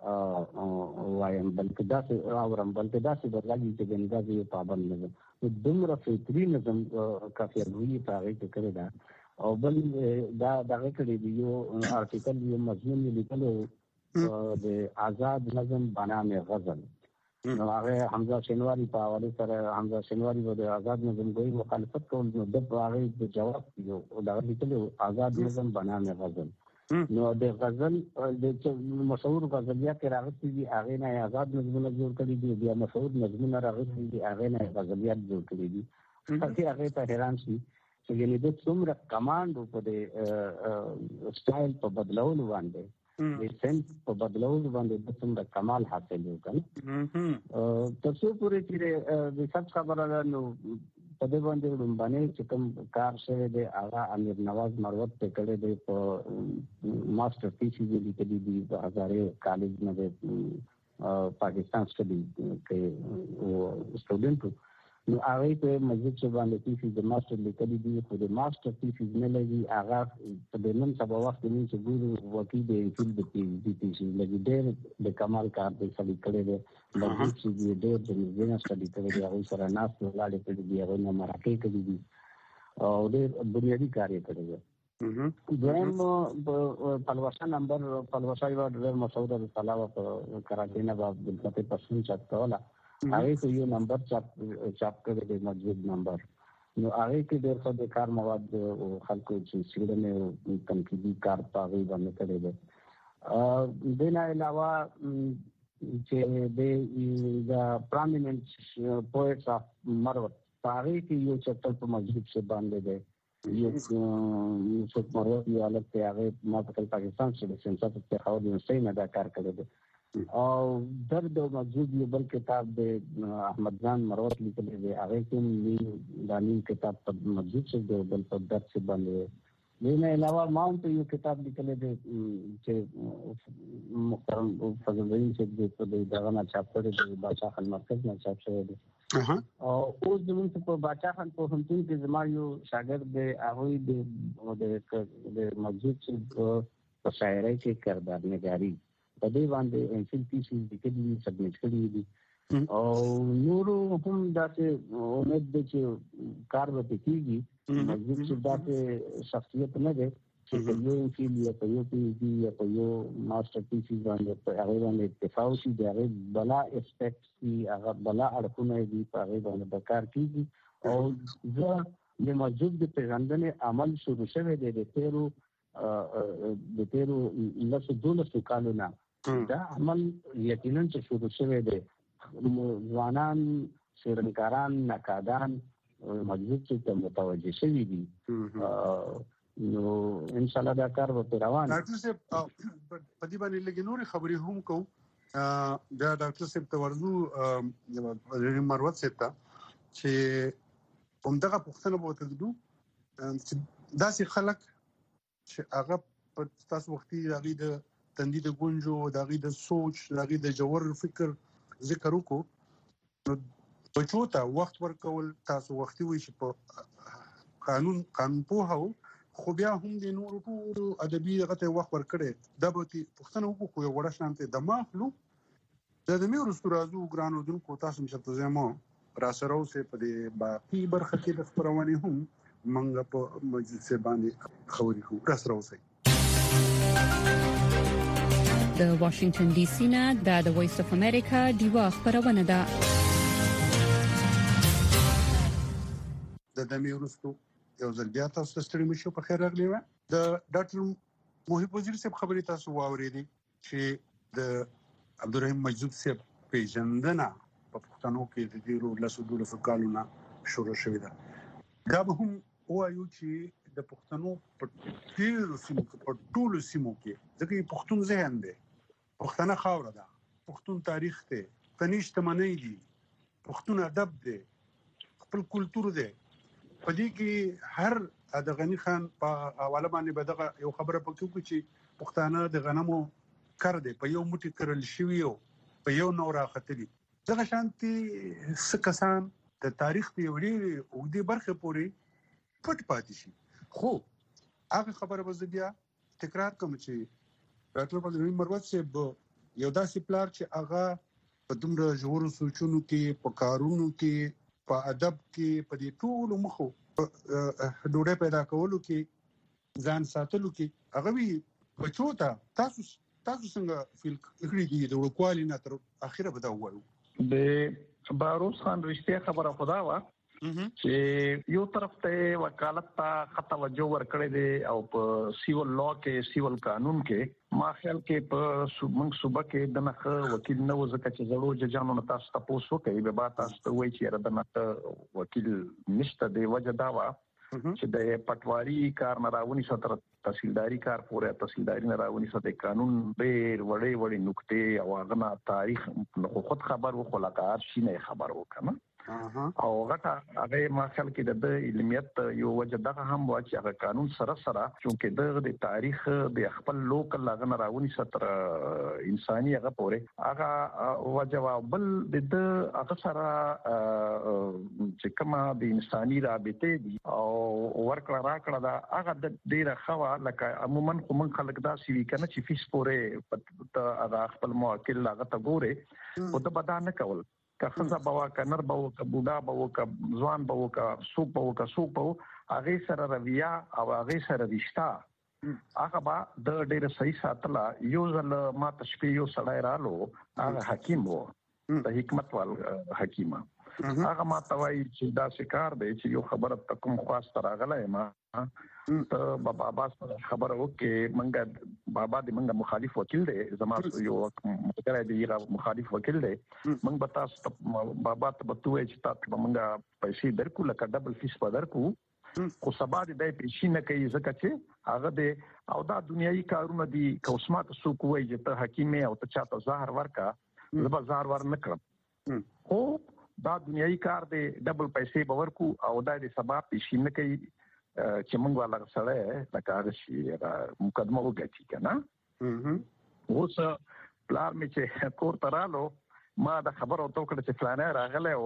وایم بلکې داسې اورم بلکې داسې برګي چې ګنځه یې پابند نظم دومره فکری نظم کافي ګوئی په هغه کې کړی دا او بل دا دغه کړی دی یو آرټیکل یو مضمون لیکلو د آزاد نظم بنامه غزل نو هغه حمزه شینواری په حواله سره حمزه شینواری د آزاد نظم ګوئی مخالفت کول نو د هغه د جواب یو دا لیکلو آزاد نظم بنامه غزل نو د غزل د مشهور غزلیات راغلي دي هغه نه آزاد نظمونه جوړ کړي دي بیا مشهور نظمونه راغلي دي هغه نه غزلیات جوړ کړي دي چې هغه ته حیران شي چې ګنې د څومره کمانډ په د سټایل په بدلولو باندې د سنس په بدلولو باندې د څومره کمال حاصل وکړ تاسو پوره چې د سب خبره نو په دې باندې باندې چې کوم کار شوی دی هغه امیر نواز مروت ته کړی دی په ماستر تھیسیس لیکلي دي په هزاره کالج نه د پاکستان سټډي کې او سټوډنټ نو هغه په مسجد چې باندې تھیسیس د ماستر لیکلي دي خو د ماستر تھیسیس نه لګي هغه په دې نن سبا وخت کې چې ګورو وکی د فیلډ د پی ایچ ډي تھیسیس لګي ډېر د کمال کار دی سړي کړی دی مسجد چې ډېر د مزینه سټډي کړی دی هغه سره ناس ولاړې کړي دي هغه نه مراکې کړي دي او ډېر بنیادی کار یې کړی دی دویم پلوشا نمبر پلوشا یو ډېر مشهور رساله په کراچۍ نه د عبدالفتاح پښتون چاپ کوله هغه ته یو نمبر چاپ چاپ کړی دی مسجد نمبر نو هغه کې ډېر څه د کار مواد او خلکو چې سیړنې او تنقیدي کار په هغه باندې کړی دی د نه علاوه چې د پرومیننت پوئټس اف مروت هغه کې یو چپټر په مسجد څخه باندې دی یو څوک مروت یو الګ ته هغه ما په پاکستان کې د سنسات په خاور یونیورسيټي نه دا کار کړی دی او درد او مسجد یو بل کتاب د احمد جان مروت لیکلی دی هغه کې د نیم کتاب په مسجد څخه دی بل په درد څخه باندې دینه علاوه ما هم یو کتاب لیکلی دی چې محترم فضل الدین چې د دغه نه چاپ کړی دی بادشاہ خان مرکز نه چاپ شوی دی او اوس زموږ په بادشاہ خان په همتون کې زما یو شاګرد دی هغه د د مسجد څخه په شاعرۍ کې کردار نگاری په دې باندې انفیل تھیسیس لیکلي سبمیټ کړي دي او نورو هم داسې امید دی چې کار به کېږي مسجد چې داسې شخصیت نه دی چې په یو انفیل یا په یو پی ایچ ډي یا په یو ماسټر تھیسیس باندې په هغې باندې اتفاق وشي د هغې بلا اسپیکټس دي هغه بلا اړخونه دي په هغې باندې به کار کېږي او زه د مسجد د پېژندنې عمل شروع شوی دی د تېرو د تېرو لسو دولسو کالو نه دا عمل یقینا چې شروع شوی دی ځوانان شیرنکاران نقادان مجلس ته متوجه شوي دي نو ان شاء الله دا کار به روان ډاکټر صاحب په دې باندې لګي نور خبرې هم کو دا ډاکټر صاحب ته ورزو مروت صاحب ته چې همدغه پوښتنه به وکړو چې داسې خلک چې هغه په تاسو وختي هغه د تندې د ګونجو د هغه د سوچ د هغه د جوور فکر ذکر وکړو نو بچو ته وخت ورکول تاسو وختي وي چې په قانون قانون په هو خو بیا هم د نورو ټول ادبي غته وخت ورکړي دا به پښتنه وکړو یو وړه شانته د ماخلو د دې مې ورستو راځو ګرانو دونکو تاسو مشته زمو را سره اوسه په دې باقي برخه کې د خبرونه هم منګه په مجلس باندې خبرې کوو را سره اوسه د واشنگټن ډي سي نه د وایس اف امریکا دیوا خبرونه ده د دمه ورستو یو ځل بیا تاسو ستړي مشو په خیر راغلی و د ډاکټر محب وزیر صاحب خبرې تاسو واورېدې چې د عبدالرحیم مجذوب صاحب پیژندنه په پښتنو کې د ډیرو لاسو دولسو کالونو شروع شوې ده دا به هم وایو چې د پښتنو په ډیرو سیمو کې په ټولو سیمو کې ځکه پښتون ذهن دی پښتنه خاور ده پښتون تاریخ دی پښتني شتمنۍ دي پښتون ادب دی خپل کلچر دی په دې کې هر د غنی خان په حواله باندې بدغه یو خبره پکې کوي چې پښتانه د غنمو کار دی په یو موټی کرل شوی یو په یو نور راختلی دغه شانتي سکسان د تاریخ په وړي او د برخه پوري پټ پاتې شي خو هغه خبره به بیا تکرار کوم چې ډاکټر عبدالرحیم مروت صاحب یو داسې پلار چې هغه په دومره ژورو سوچونو کې په کارونو کې په ادب کې په دې ټول مخو ډوډۍ پیدا کولو کې ځان ساتلو کې هغه وی بچو ته تاسو تاسو څنګه فیل کړی دي د وکوالي نه تر اخره به دا وایو د باروس خان رښتیا خبره خدا وا چې یو طرف ته وکالت ته توجه ورکړې دي او په سیول لا کې سیول قانون کې ما خیال کې په موږ صوبه کې د نخ وکیل نو ځکه چې زړو ججانو نه تاسو تاسو کوي به با تاسو وایي چې را د نخ وکیل نشته دی وجه دا وا چې د پټواری کار نه راونی ستر تحصیلداري کار پورې تحصیلداري نه راونی ستر قانون ډېر وړې وړې نقطې او هغه تاریخ نو خود خبر و خلاقات شینه خبر وکنه او غټه هغه ما خیال کې د علمیت یو وجه دغه هم وا چې هغه قانون سره سره چې د تاریخ د خپل لوکل لغه راونی ستر انساني هغه پورې هغه وجه بل د هغه سره چې کومه د انساني رابطه دي او ورکړه راکړه دا هغه د ډیره خوا لکه عموما کوم خلک دا سی کنه چې فیس پورې هغه خپل موکل لغه ته ګوره او د بدانه کول که خزه بوا که نر بوا که بوډا بوا که ځوان بوا که سوق بوا که سوق بوا هغه سره رویه او هغه سره رشتہ هغه با د ډېر صحیح ساتله یو ځل ما تشبیه یو سړی رالو هغه حکیم وو د حکمت وال حکیمه هغه ما توای چې دا شکار دی چې یو خبره تکم خاص راغله ما ته بابا سره خبره وکي منګه بابا دې منګه مخالف وکیل دی زما یو متکره دی یو مخالف وکیل دی منګ بتا بابا ته بتوي چې تاسو منګه پیسې درکو لکه ډبل فیس په درکو خو سبا دې پیسې نه کوي ځکه چې هغه دې او دا دنیوي کارونه دي کوسمات سو کوی چې ته حکیم او ته چاته زهر ورکا زبا زهر ور نکړم خو دا دنیوي کار دی ډبل پیسې باور کو او دا دې سبا پیسې نه کوي چې موږ ولا سره لکه هغه شي مقدمه وګټي کنه اوس پلان می چې کور ترالو ما دا خبر او تو کړ چې فلانه راغله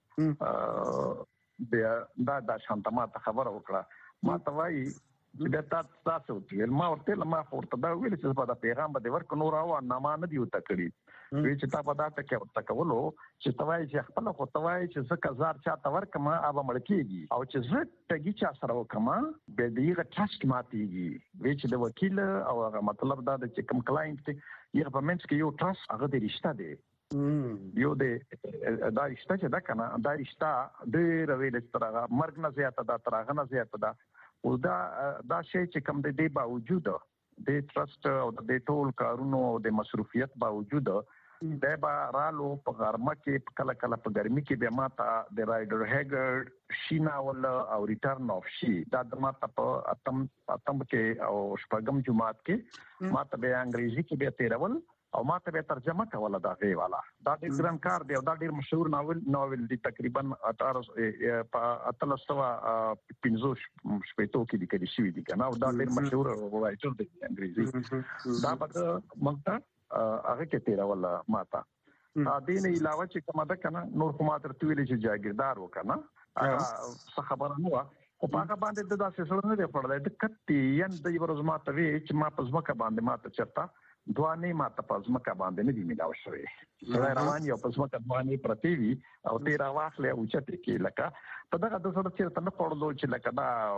او بیا دا د شانتما ته خبر وکړه ما توای چې دا تاسو ټول ما ورته ما ورته دا ویل چې په دا پیغام باندې ورک نور او نامه نه دی وته کړی وی چې تا په دا ټکه ورته کولو چې توای چې خپل خو توای چې زکه زار چا تور کما اوب مړکیږي او چې زه ټګي چا سره وکما به دغه ټاسک ماتيږي وی چې د وکیل او هغه مطلب دا چې کوم کلاینټ یې په منځ کې یو ټراست هغه د رښتا دی یو د دا رښتا چې دا کنه دا رښتا ډېر ویل سترغه مرګ نه زیاته دا ترغه نه زیاته دا او دا دا شی چې کوم د دې باوجود د ټرست او د ټول کارونو او د مصروفیت باوجود د با رالو په غرمه کې کله کله په ګرمي کې به ماته د رایډر هیګر شینا ول او ریټرن اف شي دا د ماته په اتم اتم کې او شپږم جمعات کې ماته به انګریزي کې به تیرول او ماته به ترجمه کوله دا غي والا دا د ګران کار دی او دا ډیر مشهور ناول ناول دی تقریبا اټاره په اتلسوا پنځوس شپږ کې د کلی شوی دی کنه او دا ډیر مشهور رائټر دی انګریزي دا په مونږ هغه کې تیرا ولا ماتا ا دې نه علاوه چې کومه ده کنه نور کومه ترته ویلې چې جاګیردار وکنه څه خبره نو او هغه باندې د داسې سره نه دی پړلای د کتي ین د ورځ ماته وی چې ما په ځمکه باندې ماته چرتا دوانه ماته په ځمکه باندې نه دی ملاو شوی سره روان یو په ځمکه دوانه پرتی وی او تیرا واخلې او چته کې لکه په دغه د سره چې تنه پړلو چې لکه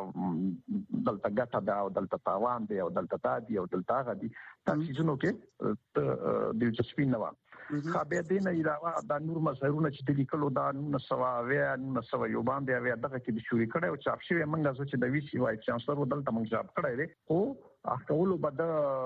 دا دلته ګټه دا او دلته تاوان دی او دلته تا دی او دلته غدي تاسو جنو کې د دلچسپي نه و خابه دې نه علاوه دا نور مسایرونه چې د لیکلو دا نو سوا ویا نو سوا یو باندې ویا دغه کې د شوري کړه او چاپ شوی منګه چې د وی سی وای چانسلر ودلته منګ چاپ کړی دی او اخولو بد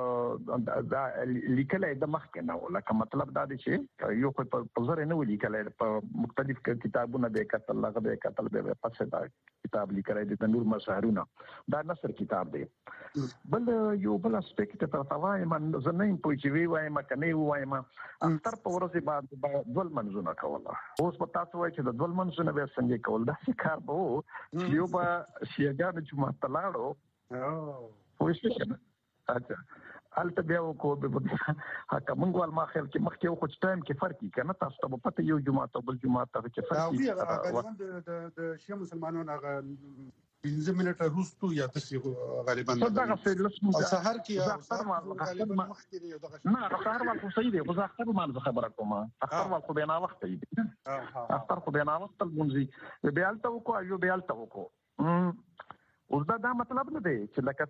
دا لیکلای د مخ کې نه ولکه مطلب دا دی چې یو په پزره نه ولیکلای په مختلف کتابونه به کتل لغه به کتل به پسه دا کتاب لیکلای د نور مسایرونه دا نثر کتاب دی بل یو بل اسپیکټ تر توای من زنه په چې وی وای ما کنه وای ما تر په ورځې بعد دول منځونه کوله اوس په تاسو وای چې د دول منځونه به څنګه کول دا کار به یو به شیګان چې ما تلاړو او وښه اچھا البته بیا کو به هغه منګوال ما خیال کې مخکې خو ټایم کې فرق کنه تاسو ته پته یو جمعه ته بل جمعه ته کې فرق دی د د شیا مسلمانانو هغه پنځه منټه روستو یا تاسو غالبا دا څه لسمه سحر کې غالبا مخکې یو دغه نه سحر وال خو صحیح دی خو اختر ما خبره کوم اختر وال خو بنا وخت دی اختر خو بنا وخت المنزي بیالته وکړو یو بیالته وکړو اوس دا دا مطلب نه دی چې لکه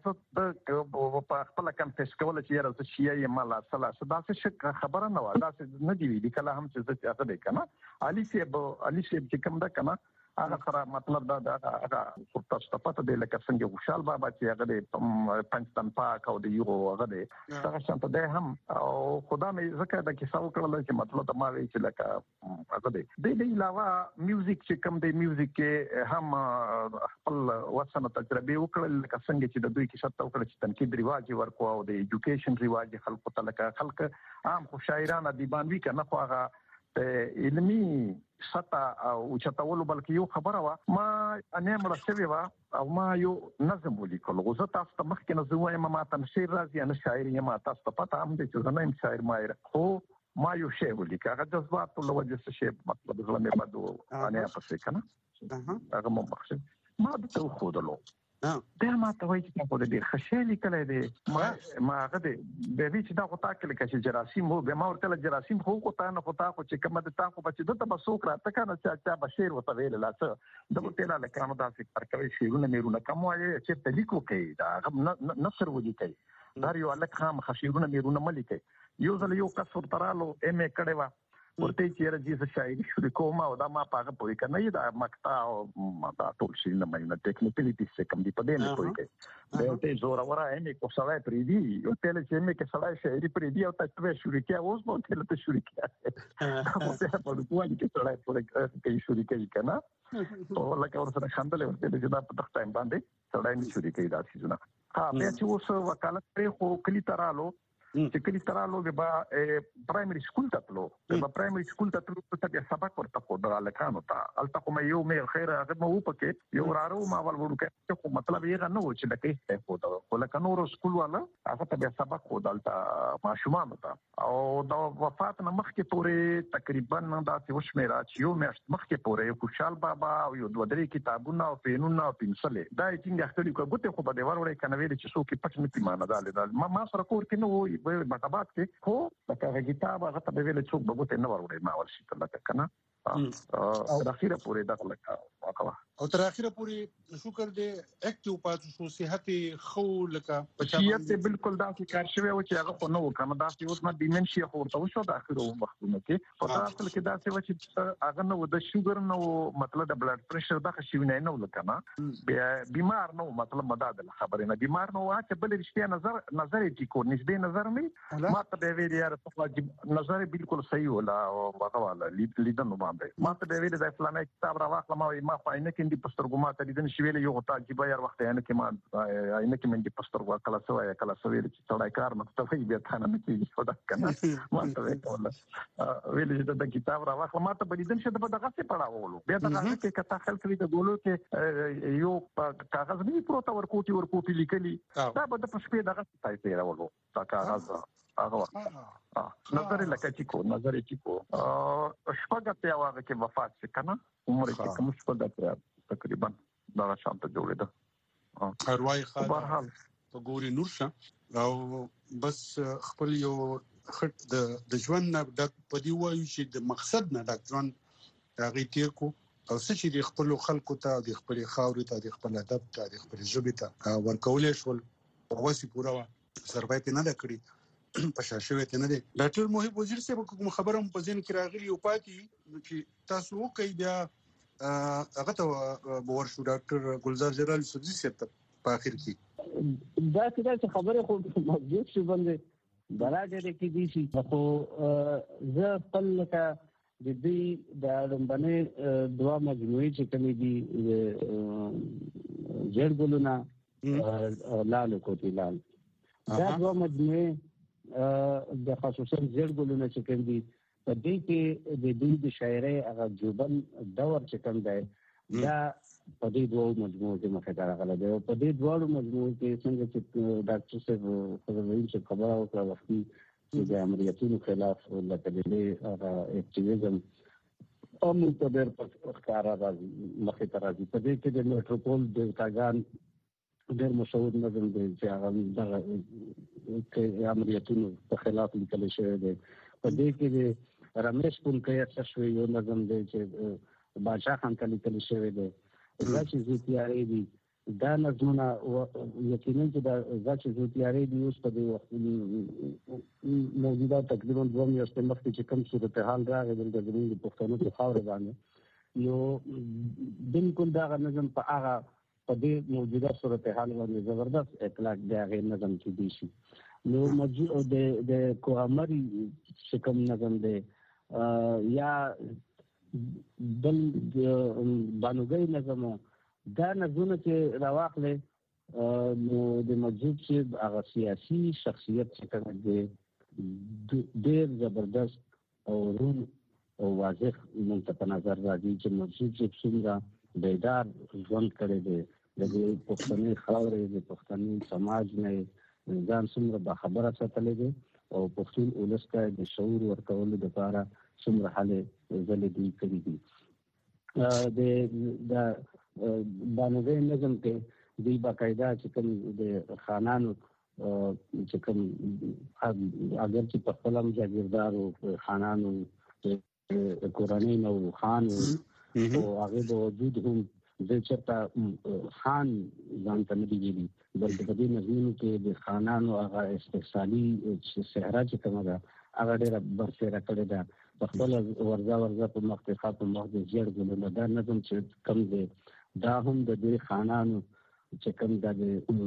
څه په خپل کنفیس کول چې یاره څه شي یې مالا سلا دا څه خبره نه و دا څه نه دی ویلي کله هم چې څه هغه دی کنه علي سیب علي سیب چې کوم دا کنه هغه سره مطلب دا دا هغه تاسو پته دی لکه څنګه خوشحال بابا چې هغه د پنځتن پاک او د یو هغه دی دا څنګه ده هم او خدا مې ځکه دا کیسه وکړل چې مطلب ما وی چې لکه هغه دی د دې علاوه میوزیک چې کوم دی میوزیک کې هم خپل وسنه تجربه وکړل لکه څنګه چې د دوی کې شته وکړل چې تنقید رواج ورکو او د ایجوکیشن رواج خلکو ته لکه خلک عام خو شاعرانه دیوان وی کنه خو هغه علمي ستا او چتاولو بلکې یو خبره وا ما انه مړ شوی وا او ما یو نظم ولیکل غوځه تاسو ته مخکې نه زوای ما ماته شعر راځي نه شاعر یم تاسو ته پته هم دي چې زه نه شاعر مایر خو ما یو شعر ولیکه هغه جذبات له وجه څه شی مطلب زما مې بده انه پسې کنه هغه مو مخکې ما د تو خودلو دا ما ته وایي چې په دې خشالي کله دې ما ما هغه دې به وی چې دا غوتا کله چې جراثیم مو به ما ورته جراثیم خو کو تا نه خو تا خو چې کومه د تا خو بچ د تاسو کرا ته کنه چې چا بشیر وته ویل لا څه د ټیلا لکه دا فکر کوي شیرونه میرونه کوم وایي چې تلیکو کوي دا نصر ودی کوي دا یو الک خام خشیرونه میرونه ملي کوي یو ځل یو کسر ترالو ام ا کړي وا ورته چې راځي چې شاعري شروع کوم او دا ما پاګه پوي کنه دا مقطع او دا ټول شي نه مې نه ټیکنیکلیټی څه کوم دی په دې نه پوي کوي دا ته زور اورا هم کو سړی پری دی یو ته چې مې کې سړی شاعري پری دی او تاسو شروع کیا اوس مو ته ته شروع کیا او ته په دوه کې سړی پوره کې شروع کوي کنه او لکه ورسره خندل ورته چې دا په ټایم باندې سړی نه شروع کوي دا څه نه ها بیا چې اوس وکالت پرې خو کلی ترالو چې کلی ترالو به پرایمري سکول ته تلو به پرایمري سکول ته تلو ته بیا سبق ورته خو درالکانو ته الته کوم یو مې خیر هغه مو پکې یو رارو ما ول ورکه چې مطلب یې غنو چې لکه څه خو دا ولکه نور سکول والا هغه ته بیا سبق خو دلته ماشومان ته او دا وفات نه مخکې پورې تقریبا دا چې وشمیرا چې یو مې مخکې پورې خوشحال بابا او یو دوه درې کتابونه او پینونه او پنسلې دا یې څنګه اختیاري کوي ګوته خو به دی ور وړي کنه ویل چې څوک پټ نه پیمانه دال ما ما سره کور کې نو په مطابات کې خو لکه کتاب هغه ته ویل څوک به ګوته نه ور وړي ما ورشي لکه کنه تر اخیره پورې دا لکه واقعا او تر اخیره پورې شکر دې اکټیو پاتې شو صحت خو لکه صحت بالکل دا چې کار شوی و چې هغه خو نو کنه دا چې اوس ما ډیمنشیا خورته وشو د اخیرو وختونو کې په تاسو کې دا څه و چې هغه نو د شوګر نو مطلب د بلډ پريشر دا خشي نه نو لکنه بیمار نو مطلب مداد خبره نه بیمار نو چې بل رښتیا نظر نظر یې کو نسبی نظر نه ما ته ویل یار په نظر بالکل صحیح ولا او واقعا لیدنه باندې ما ته ویل د فلانه کتاب راوخله ما ما فاینه کې د پسترګو ما ته لیدن شویل یو تعجب یار وخت یې نه کې ما اینه کې من د پسترګو کلا سوای کلا سوي چې څړای کار نو ته یې به ثانه نه کیږي خدا کنه ما ته ویل ویل چې د کتاب راوخله ما ته بلیدن شه د دغه څه پڑھاولو بیا دغه کې کته خلک دې ګولو کې یو کاغذ نه پروت ورکوټي ورکوټي لیکلي دا به د پښې دغه ځای ته راولو دا کاغذ هغه وخت نظر لکه چې کو نظر چې کو شپږ ته هغه کې وفات شي کنه عمر کې کوم شپږ تقریبا دا شانت جوړېده اروای خاله په ګوري نور شه او بس خپل یو خټ د د ژوند نه د پدی وایو چې د مقصد نه د ژوند هغه تیر کو او چې د خپل خلکو ته د خپل خاورې ته د خپل ادب ته د خپل ژبې ته ورکولې شول په وسی پورا سروایت نه کړی په شاشه ته نه دی ډاکټر محب وزیر صاحب کوم خبره په ځین کې راغلی او پاتې چې تاسو وکي بیا هغه ته بور شو ډاکټر ګلزار جلال سبزي صاحب په اخر کې دا څه خبره خو موجود شو باندې دراجه کې دي چې خو زه خپل کا د دې د لومبنه دوا مجموعي چې کومې دي جړګلونه لال کوټی لال دا دوا مجموعي د خصوصا زړګلونه چې کوم دي په دې کې د دې د شاعرۍ هغه جوبن دور چې کوم دی دا په دې دوه مجموعو کې مخه راغله دی په دې دوه مجموعو کې څنګه چې ډاکټر صاحب خبروي چې خبره وکړه وختي چې د عملیاتونو خلاف لکه دې هغه اکټیویزم او متبر په ښکارا راځي مخه ته راځي په دې کې د میټروپول د تاګان ډېر مشهور نظم دی چې هغه دغه کې عملیاتونو په خلاف لیکل شوی دی په دې کې د رمیش پونکیا څه یو نظم دی چې بادشاہ خان ته لیکل شوی دی دا چې زیاتیاري دي دا نظمونه یقینا چې دا چې زیاتیاري دي اوس په دې وخت موجوده تقریبا دوه میاشتې مخکې چې کوم صورتحال راغی د زموږ د پښتنو په خاوره باندې نو بالکل دا نظم په هغه په دې موجوده صورتحال باندې زبردست اطلاق دی هغه نظم کې دي شي نو موجود د د کوامري شکم نظم دی یا بل بانوګي نظم دا نظمونه چې راوخلې نو د موجود چې هغه سیاسي شخصیت څخه دی ډېر زبردست او رون او واضح مونږ په نظر راځي چې موجود چې څنګه بیدار ژوند کړی دی د پښتني خاورې د پښتني سماج نه ځان څومره با خبره ساتلې دي او پښتون ولسته د شعور ورکولو لپاره څومره حالې ځلې دی کړې دي د د باندې نظم کې دی باقاعده چې کوم د خانانو چې کوم اگر چې په خپل جاگیردار او خانانو د کورنۍ نو خان او هغه د وجود هم د چرته خان ځان ته نه دیږي بلکې په دې نظمونو کې د خانانو هغه استحصالي صحرا چې کومه ده هغه ډېره برسېره کړې ده په خپل ورځا ورځا په مختخا په مخ د جړګلونه دا نظم چې کم دی دا هم د دې خانانو چې کوم د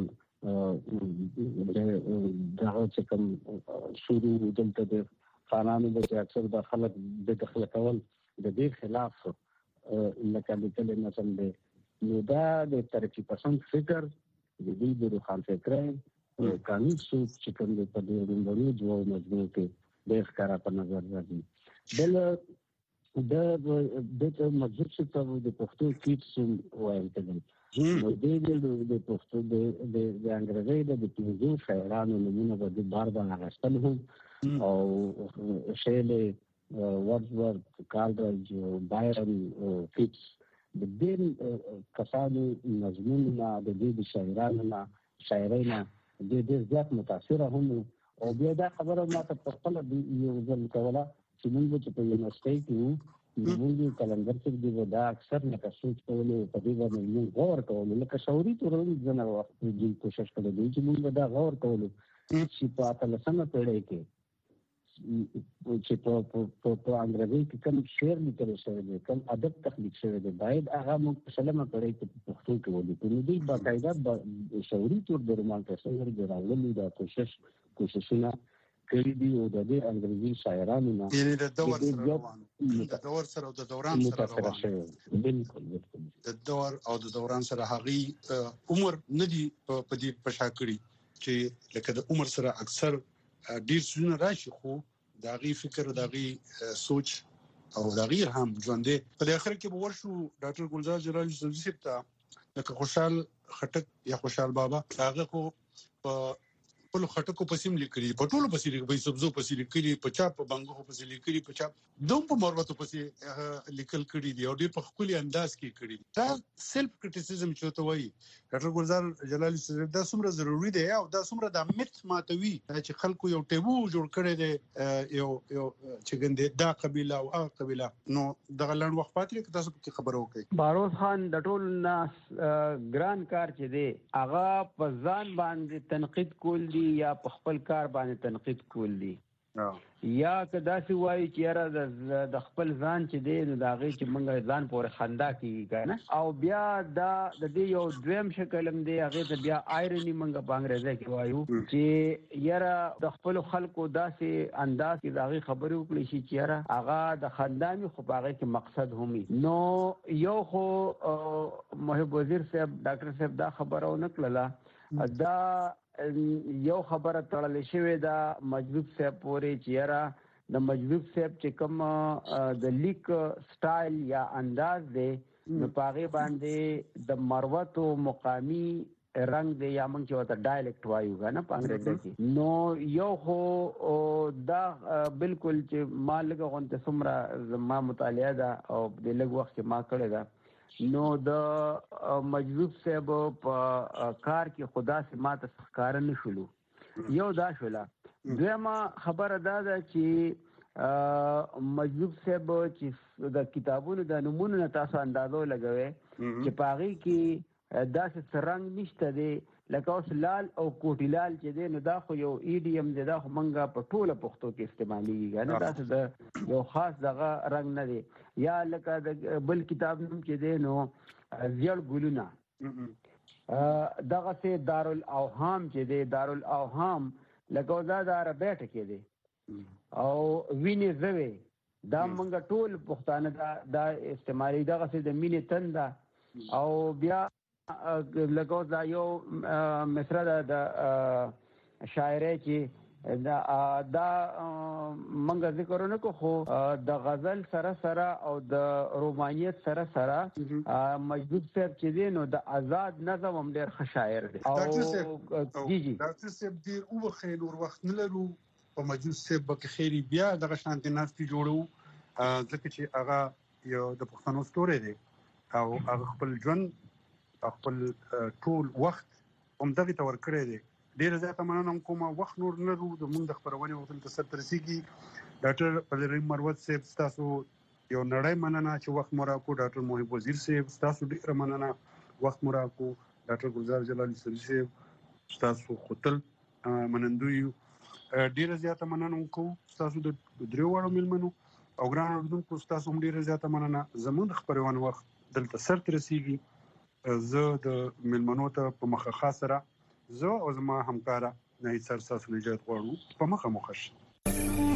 دغه چې کوم شروع دلته د خانانو د اکثر د خلک د دخل کول د دې خلاف لکه لیکل نظم دی نو دا د ترقی پسند فکر د دې د روښان فکرۍ قانون سوچ چې کوم د په دې ورندونو جوړ مجموع کې د ښکارا په نظر راځي بل د د مجلس ته د پښتو کیټس وایي کېدل نو د د پښتو د د انګریزي د پنځو شاعرانو نمونه د بار باندې غشتل هم او شیله ورډزورث کالډرج بایرن کیټس د دې کسانو نظمونه د دې شاعرانو نه شاعرانه د دې ځات متاثر هم او بیا دا خبره ما ته په خپل یو ځل کوله چې موږ چې په یونیورسيټي کې موږ کلندر کې دی دا اکثر نه سوچ کولو په دې باندې موږ غور کولو لکه شعوري تور ځنه وخت دې کوشش کړو چې موږ دا غور کولو چې په اتلسمه پیړۍ کې چې په په انګریزي کې کوم شعر لیکل شوی دی کوم ادب تخلیق شوی دی باید هغه موږ په سلمه پیړۍ کې په پښتو کې ولیکو نو دوی باقاعده شعوري تور د رومان تصور د راوړلو دا کوشش کوششونه کړي دي او د دې انګریزي شاعرانو نه یعنی د دور سره روان د دور سره او د دوران سره روان بالکل بالکل د دور او د دوران سره هغه عمر نه دی په دې پښا کړی چې لکه د عمر سره اکثر ډیر څونه راشي خو دا غي فکر دا غي سوچ او دا غیر هم ژوندې په اخر کې به ورشو ډاکټر ګلزار جلال یوسفزي صاحب ته لکه خوشحال خټک یا خوشحال بابا هغه خو په ټول خټکو پسیم لیکلي په ټولو پسې لیکلي سبزو پسې لیکلي په چاپ په بنګو پسې لیکلي په چاپ دوم په مروتو پسې لیکل کړي دي او ډېر په خپل انداز کې کړي دي دا سیلف کریټیسیزم چې ته وایي ډاکټر ګلزار جلال یوسفزي دا څومره ضروری دی او دا څومره د میت ماتوي چې خلکو یو ټیبو جوړ کړي دي یو یو چې ګنده دا قبيله او هغه قبيله نو د غلان وخت پاتې کې تاسو په خبرو کوي باروز خان د ټول ناس ګران کار چې دی هغه په ځان باندې تنقید کول دي یا په خپل کار باندې تنقید کول دي یا کدا سی وایي چې یاره د خپل ځان چې دی نو دا غي چې موږ ځان پورې خندا کیږي کنه او بیا دا د دې یو دویم شکل هم دی هغه ته بیا آیرنی موږ په انګریزي کې وایو چې یاره د خپل خلکو داسې انداز کې دا غي خبرې وکړي شي چې یاره هغه د خندامي خو هغه کې مقصد همي نو یو خو محب وزیر صاحب ډاکټر صاحب دا خبره ونکړه دا یو خبره تړلې شوې ده مجذوب صاحب پورې چې یاره د مجذوب صاحب چې کوم د لیک سټایل یا انداز دی نو په هغې باندې د مروت او مقامي رنګ دی یا موږ چې ورته ډایلکټ وایو که نه په انګریزي کې نو یو خو دا بالکل چې ما لږه غونته څومره زما مطالعه ده او د لږ وخت چې ما کړې ده نو د مجذوب صاحب په کار کې خدا سے ماته ښکار نه شولو یو دا شولا دویمه خبره دا ده چې مجذوب صاحب چې د کتابونو د نمونه تاسو اندازو لګوي چې پاغي کې داسې څرنګ نشته دی لکه اوس لال او کوټیلال چې دی نو دا خو یو ایډیم دی دا خو منګه په ټوله پښتو کې استعمالېږي نه داسې د یو خاص دغه رنګ نه دی یا لکه د بل کتاب نوم چې دی نو زیړ ګلونه دغه سه دارالاوهام چې دی دارالاوهام لکه دا د عربی ټکی دی او وینې زوی دا منګه ټول پښتانه دا د استعمالي دغه سه د مینې تنده او بیا لکه دا یو مصره د شاعري چې دا دا منګه ذکرونه کو خو د غزل سره سره او د رومانیت سره سره مجذوب صاحب چې دی نو د آزاد نظم هم ډېر ښه شاعر دی او جی جی ډاکټر صاحب ډېر او خیر نور وخت نه لرو په مجذوب صاحب کې خیری بیا دغه شانتي ناستي جوړو ځکه چې هغه یو د پښتنو ستوري دی او هغه خپل ژوند خپل ټول وخت هم دغه تور کړی دی ډیر زیاته مننه کوم وخت نور نه رو د موږ د خبرونه وختل ته سر ترسيږي ډاکټر پلریم مروت صاحب تاسو یو نړۍ مننه چې وخت مو راکو ډاکټر محب وزیر صاحب تاسو ډیر مننه وخت مو راکو ډاکټر ګلزار جلال یوسفزي صاحب تاسو خپل منندوی ډیر زیاته مننه کوم تاسو د دریو وړو ملمنو او ګران اردوونکو تاسو هم ډیر زیاته مننه زموږ خبرونه وخت دلته سر ترسيږي زه د ملمنو ته په مخه خاصره زه او زما همکاره نه هیڅ سر ساسو نجات غواړو په مخه مخش